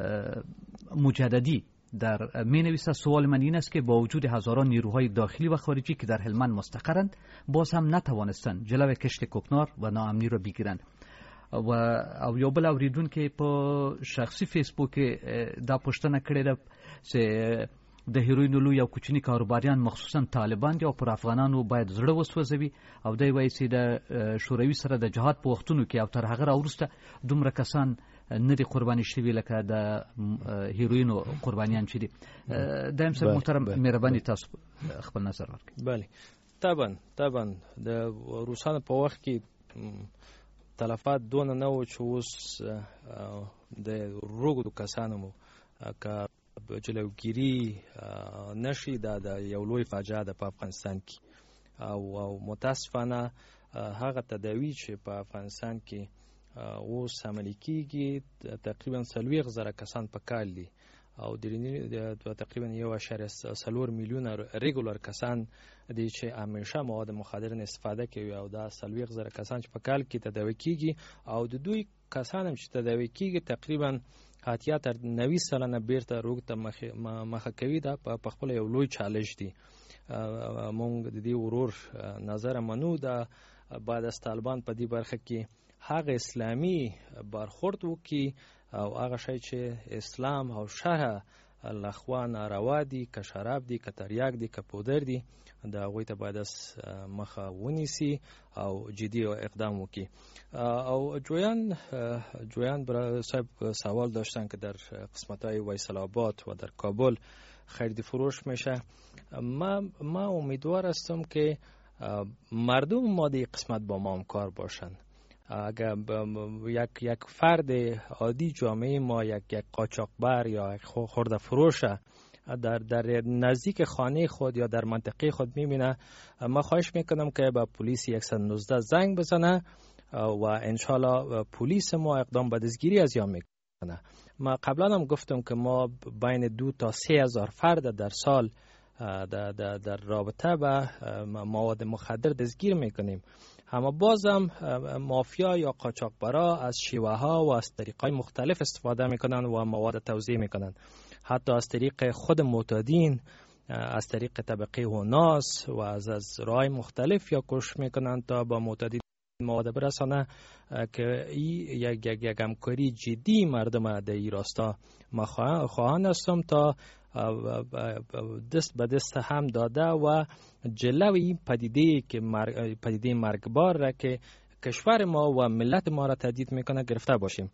مجددی در می نویسه سوال من این است که با وجود هزاران نیروهای داخلی و خارجی که در هلمند مستقرند باز هم نتوانستند جلوی کشت کوکنار و ناامنی را بگیرند. و او یو بل اوریدون کې په شخصي فیسبوک دا پوښتنه کړې ده چې د هیروینو لوی او کوچني کاروباریان مخصوصا طالبان دي او پر افغانانو باید زړه وسوځوي او دوی وایي چې د شوروي سره د جهاد په وختونو کې او تر هغه راوروسته دومره کسان نه دي قرباني شوي لکه د هیروینو قربانیان چې دي. دایم صاحب محترم مهرباني تاسو خپل نظر ورکړئ. بله طبعا طبعا د روسانو په وخت کې تلفات دونه نه و چې اوس د روږدو کسانو مو که جلوگیری نشي دا د یو لوی فاجعه ده په افغانستان کې او او متاسفانه هغه تداوی چې په افغانستان کې اوس عملي کیږي تقریبا څلوېښت زره کسان په کال دي او د تقریبا یو اشاریه څلور میلیونه ریګولر کسان دي چې همیشه مواد مخدر استفاده کوي او دا څلوېښت زره کسان چې په کال کې تداوی کیږي او د دوی کسان هم چې تداوی کیږي تقریبا اتیا تر نوي سلنه بیرته روغ ته مخه کوي. دا په خپل یو لوی چالش دی. مونږ د دې ورور نظر منو دا بعد از طالبان په دې برخه کې هغه اسلامي برخورد وکي او هغه شی چې اسلام او شرع لخوا ناروا دي که شراب دي که تریاک دي که پودر دي دا هغوی ته باید از مخه ونیسي او جدي اقدام وکي. او جویان جویان برای صاحب سوال داشتن که در قسمت‌های ویصل آباد و در کابل خرید فروش میشه. ما ما امیدوار هستم که مردم ما دی قسمت با ما همکار باشن. اگر یک یک فرد عادی جامعه ما یک یک قاچاقبر یا یک خرده فروشه در در نزدیک خانه خود یا در منطقه خود میبینه، ما خواهش میکنم که با پلیس صد و نوزده زنگ بزنه و انشالله پلیس ما اقدام به دستگیری از یا میکنه. ما قبلا هم گفتم که ما بین دو تا سه هزار فرد در سال در, در, در رابطه با مواد مخدر دستگیر میکنیم. اما بازم مافیا یا قاچاقبرا از شیوه ها و از طریقای مختلف استفاده میکنن و مواد توزیع میکنن، حتی از طریق خود معتادین، از طریق طبقه هوناس و از از راه مختلف یا کوشش میکنن تا با معتادین مواد برسانه که این یک یک یک همکاری جدی مردم در این راستا ما خواهان هستم تا دست به دست هم داده و جلوی این پدیده که مرگ پدیده مرگبار را که کشور ما و ملت ما را تهدید میکنه گرفته باشیم.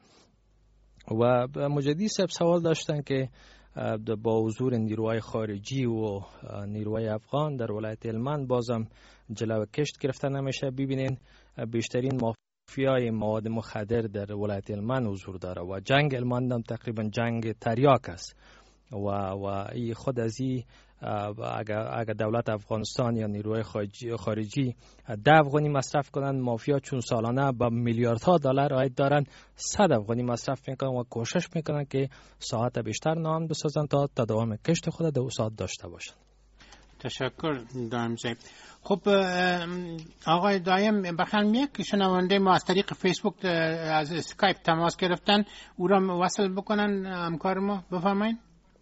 و مجدی صاحب سوال داشتن که با حضور نیروهای خارجی و نیروهای افغان در ولایت هلمند بازم جلوی کشت گرفته نمیشه. ببینین بیشترین مافیای مواد مخدر در ولایت هلمند حضور داره و جنگ هلمند هم تقریبا جنگ تریاک است و و ای خود از این اگر اگر دولت افغانستان یا نیروی خارجی, خارجی ده افغانی مصرف کنند، مافیا چون سالانه با میلیاردها دلار عاید دارند صد افغانی مصرف میکنن و کوشش میکنن که ساعت بیشتر نام بسازن تا تداوم کشت خود دو ساعت داشته باشند. تشکر دایم صاحب. خب آقای دایم بخیر، یک شنونده ما از طریق فیسبوک از اسکایپ تماس گرفتن، او را وصل بکنن همکار ما، بفرمایید.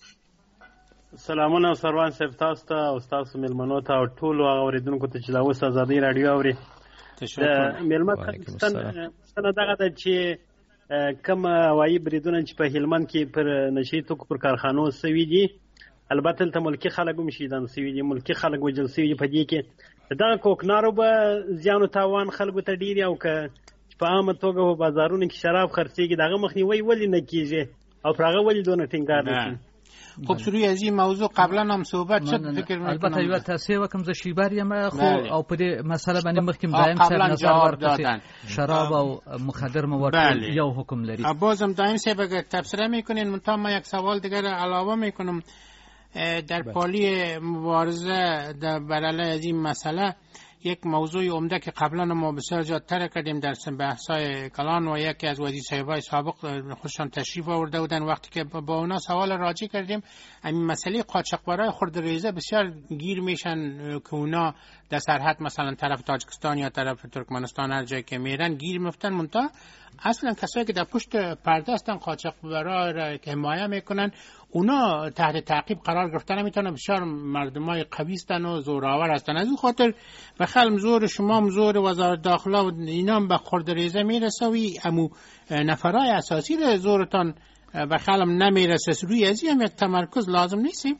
سلامونه سروان صاحب، تاسو ته او تاسو مېلمنو ته او ټولو هغه اورېدونکو ته چې د اوس ازادۍ راډیو اوري. د مېلمه څنګه دغه ده چې کوم هوایي بریدونه چې په هلمند کې پر نشي توکو پر کارخانو سوي دي، البته دلته ملکي خلک هم شهیدان سوي دي، ملکي خلک وژل سوي دي. په دې کې دغه کوکنارو به زیان او تاوان خلکو ته ډېر او که په عامه توګه په بازارونو کې شراب خرڅېږي دغه مخنیوی ولې نه کېږي او پر هغه ولې دونه ټینګار نه کېږي؟ خب سروی از این موضوع قبلا هم صحبت شد، فکر میکنم البته یو تاسیه وکم ز شیبر یم خو او په دې مسله باندې مخکیم دایم صاحب نظر ورکړي شراب او مخدر مواد یو حکم لري. بازم دایم صاحب اگر تبصره میکنین منتها ما یک سوال دیگر علاوه میکنم در پالی مبارزه در برای از این مسئله یک موضوع عمده که قبلا ما بسیار زیاد تر کردیم در بحث‌های کلان و یکی از وزیر صاحبای سابق خودشان تشریف آورده بودن، وقتی که با اونا سوال راجع کردیم این مسئله قاچاقبرای خردریزه بسیار گیر میشن که اونا در سرحد مثلا طرف تاجیکستان یا طرف ترکمنستان هر جایی که میرن گیر میفتن، منتها اصلا کسایی که در پشت پرده هستن قاچاقبرای را که حمایت میکنن اونا تحت تعقیب قرار گرفتن نمیتونن، بسیار مردمای قوی هستن و زورآور هستن. از این خاطر بخلم زور شما زور وزارت داخله و اینا به خردریزه میرسه و امو نفرای اساسی رو زورتان بخلم نمیرسه. روی از این هم یک تمرکز لازم نیستیم.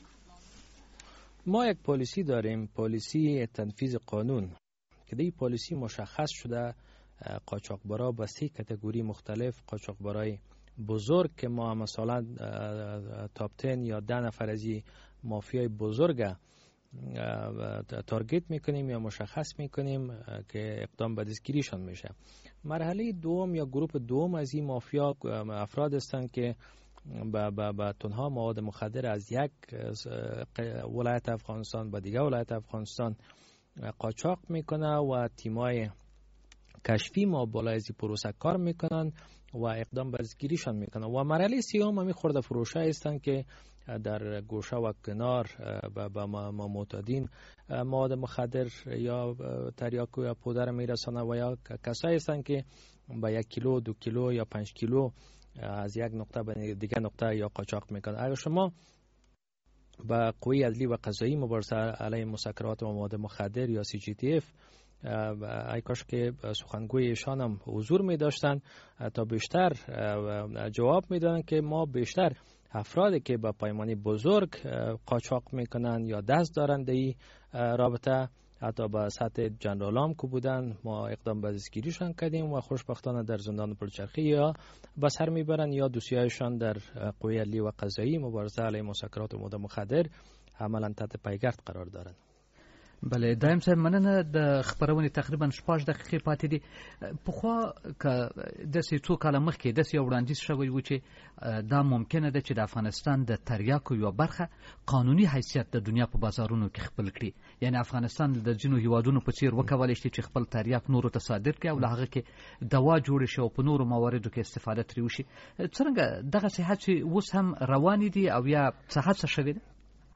ما یک پالیسی داریم، پالیسی تنفیذ قانون که دی پالیسی مشخص شده قاچاقبرا به سه کاتگوری مختلف، قاچاقبرای بزرگ که ما مثلا تاپ ده یا ده نفر از مافیای بزرگ تارگت میکنیم یا مشخص میکنیم که اقدام به دستگیریشان میشه. مرحله دوم یا گروه دوم از این مافیا افراد هستند که با با با تنها مواد مخدر از یک ولایت افغانستان به دیگر ولایت افغانستان قاچاق میکنه و تیمای کشفی ما بالای از پروسه کار میکنن و اقدام به دستگیریشان میکنن. و مرحله سیوم همی خرده فروشه هستند که در گوشه و کنار به ما معتادین مواد مخدر یا تریاک یا پودر میرسانه و یا کسایی هستند که با یک کیلو دو کیلو یا پنج کیلو از یک نقطه به دیگر نقطه یا قاچاق میکنن. اگر شما با قوه عدلی و قضایی مبارزه علیه مسکرات و مواد مخدر یا سی جی تی اف ای کاش که سخنگوی ایشان هم حضور می داشتن تا بیشتر جواب می دادن که ما بیشتر افرادی که با پیمانی بزرگ قاچاق میکنن یا دست دارند ای رابطه حتی با سطح جنرالام که بودن ما اقدام به دستگیریشان کردیم و خوشبختانه در زندان پلچرخی یا به سر میبرن یا دوسیهایشان در قوه عدلی و قضایی مبارزه علیه مسکرات و مواد مخدر عملا تحت پیگرد قرار دارند. بله دایم صاحب مننه. د خبرونې تقریبا شپږ دقیقې پاتې دي. پخوا که داسې څو کاله مخکې داسې یو وړاندیز شوی و چې دا ممکنه ده چې د افغانستان د تریاکو یوه برخه قانوني حیثیت د دنیا په بازارونو کې خپل کړي، یعنی افغانستان د ځینو هیوادونو په څیر وکولی شي چې خپل تریاک نورو ته صادر کړي او له هغه کې دوا جوړه شي او په نورو مواردو کې استفاده ترې وشي. څرنګه دغسې هڅې اوس هم روانې دي او یا څه هڅه شوې ده؟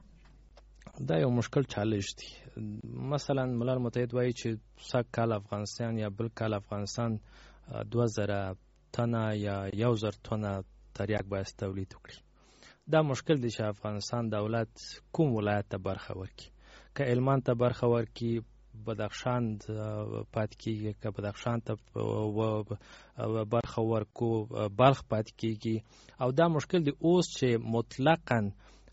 دا یو مشکل چالش دی. مثلا ملل متحد وایي چې سږ کال افغانستان یا بل کال افغانستان دوه زره تنه یا یو زر تنه تریاک باید تولید وکړي. دا مشکل دی چې افغانستان دولت کوم ولایت ته برخه ورکړي. که هلمند ته برخه ورکړي بدخشان پاتې کېږي، که بدخشان ته برخه ورکړو بلخ پاتې کېږي. او دا مشکل دی اوس چې مطلقاً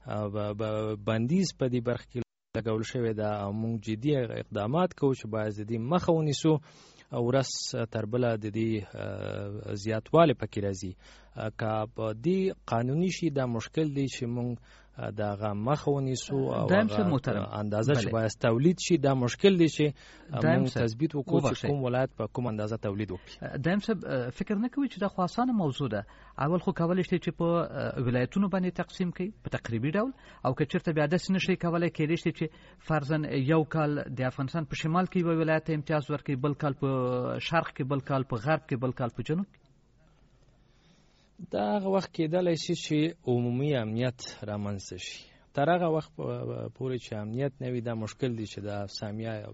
بندیز په دې برخه کې لګول شوی ده او موږ جدي اقدامات کوو چې باید د دې مخه ونیسو او ورځ تر بله د دې زیاتوالی پکې راځي. که په دې قانوني شي دا مشکل دی چې موږ دغه مخ ونیسو او اندازه چې باید تولید شي دا مشکل دی چې موږ تثبیت وکړو چې کوم ولایت په کوم اندازه تولید وکړي. دایم صاحب فکر نه کوي چې دا خو اسانه موضوع ده. اول خو کولای شي چې په ولایتونو باندې تقسیم کړي په تقریبي ډول، او که چېرته بیا داسې نشي کولای کېدای شي چې فرضاً یو کال د افغانستان په شمال کې یو ولایت امتیاز ورکړي، بل کال په شرق کې، بل کال په غرب کې، بل کال په جنوب کې. دا هغه وخت کېدلی شي چې عمومي امنیت رامنځته شي. تر هغه وخت پورې چې امنیت نه وي دا مشکل دی چې دا سامیه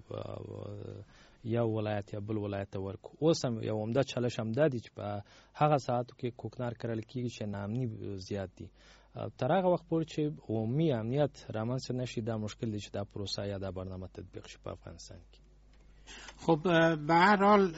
یو ولایت یا بل ولایت ته ورکو. اوس هم یو عمده چالش هم دا دی چې په هغه ساعتو کې کوکنار کرل کېږي چې ناامني زیات دي. تر هغه وخت پورې چې عمومي امنیت رامنځته نشي دا مشکل دی چې دا پروسه یا دا برنامه تطبیق شي په افغانستان کې. خب به هر حال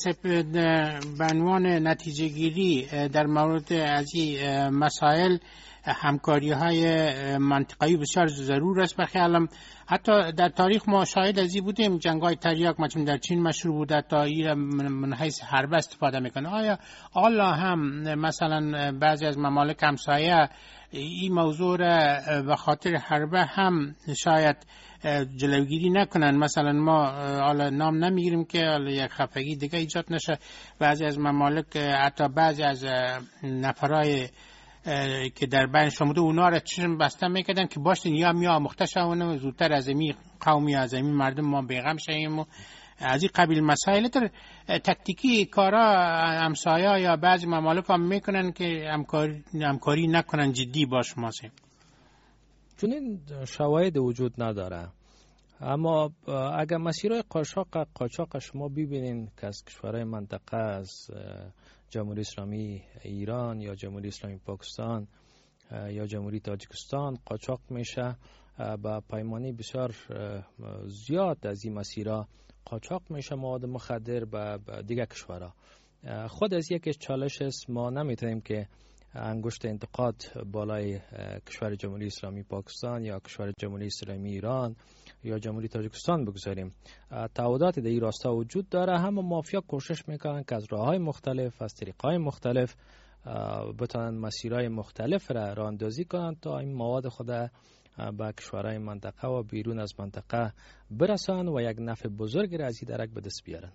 به عنوان نتیجه گیری در مورد از این مسائل همکاری های منطقه‌ای بسیار ضرور است. به خیالم حتی در تاریخ ما شاهد از این بودیم جنگ های تریاک مثلا در چین مشروع بوده تا این من حیث حربه استفاده میکنه. آیا حالا هم مثلا بعضی از ممالک همسایه این موضوع را به خاطر حربه هم شاید جلوگیری نکنن؟ مثلا ما حالا نام نمیگیریم که حالا یک خفگی دیگه ایجاد نشه. بعضی از ممالک حتی بعضی از نفرای که در بین شموده اونا را چشم بسته میکردن که باشین یا می آموخته شوند زودتر از این قومی از این مردم ما بیغم شویم و از این قبیل مسائل. تر تکتیکی کارا همسایه یا بعضی ممالک هم میکنن که همکاری همکاری نکنن جدی باش ماسه. چون این شواهد وجود نداره. اما اگر مسیرهای قاچاق قاچاق شما ببینین که از کشورهای منطقه از جمهوری اسلامی ایران یا جمهوری اسلامی پاکستان یا جمهوری تاجیکستان قاچاق میشه، با پیمانی بسیار زیاد از این مسیرها قاچاق میشه مواد مخدر به دیگر کشورها. خود از یک چالش است، ما نمیتونیم که انگشت انتقاد بالای کشور جمهوری اسلامی پاکستان یا کشور جمهوری اسلامی ایران یا جمهوری تاجیکستان بگذاریم. تعهدات در این راستا وجود داره. همه مافیا کوشش میکنن که از راههای مختلف، از طریقهای مختلف بتونن مسیرهای مختلف را راه اندازی کنن تا این مواد خود به کشورهای منطقه و بیرون از منطقه برسان و یک نفع بزرگ را از این درک به دست بیارن.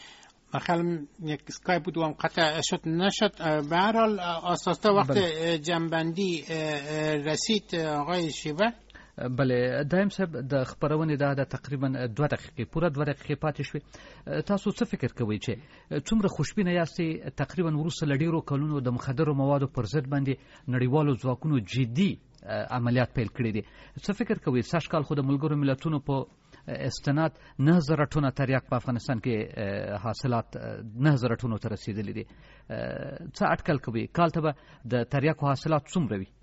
مثلا یک اسکایپ بود و هم قطع شد نشد. به هر حال اساسا وقت جنبندی رسید آقای شیبه. بله دایم صاحب د خبرونه دا د تقریبا دوه دقیقې پوره دوه دقیقې پاتې شوې. تاسو څه فکر کوئ چې څومره خوشبینه یاستئ تقریبا وروسته له ډېرو کلونو د مخدرو موادو پر ضد باندې نړیوالو ځواکونو جدي عملیات پیل کړي دي؟ څه فکر کوئ؟ سږ کال خو د ملګرو ملتونو په استناد نه زره ټونه تریاک په افغانستان کې حاصلات نه زره ټونو ته رسیدلي دي. څه اټکل کوئ کال ته به د تریاکو حاصلات څومره وي؟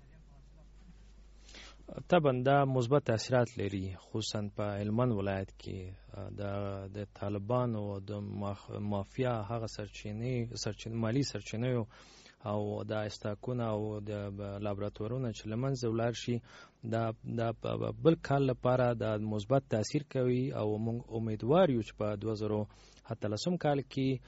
طبعا دا مثبت تاثیرات لري، خصوصا په هلمند ولایت کې د طالبان او د مافیا هغه سرچینې سرچینې مالی سرچینې او د استاکونه او د لابراتوارونو چې لمنځه ولاړ شي دا د بل کال لپاره د مثبت تاثیر کوي او موږ امیدوار یو چې په دوه زره اتلسم کال کې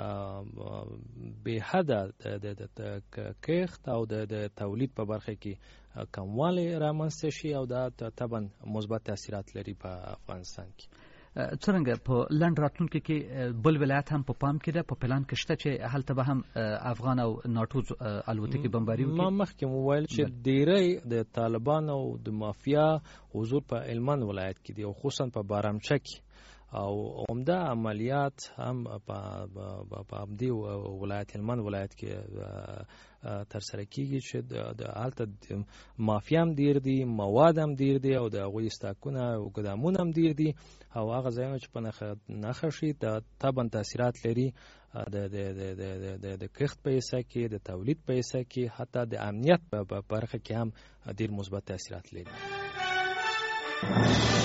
به حد د کښت او د تولید په برخه کې کموالی رامنځته شي او دا طبعا مثبت تاثیرات لري په افغانستان کې. څرنګه په لنډ راتلونکي کې بل ولایت هم په پام کې ده، په پلان کې شته چې هلته به هم افغان او ناټو الوتکې بمباري وکړي؟ ما مخکې موویل چې ډیری د طالبان او د مافیا حضور په هلمند ولایت کې دی او خصوصا په بارامچه کې او عمده عملیات هم په همدې ولایت هلمند ولایت کې ترسره کیږي چې د هلته مافیا هم ډیر دي، مواد هم ډیر دي او د هغوی استاکونه او ګدامونه هم ډیر دي او هغه ځایونه چې په نښه شي د طبعا تاثیرات لري د کښت په حصه کې، د تولید په حصه کې، حتی د امنیت په برخه کې هم ډیر مثبت تاثیرات لري.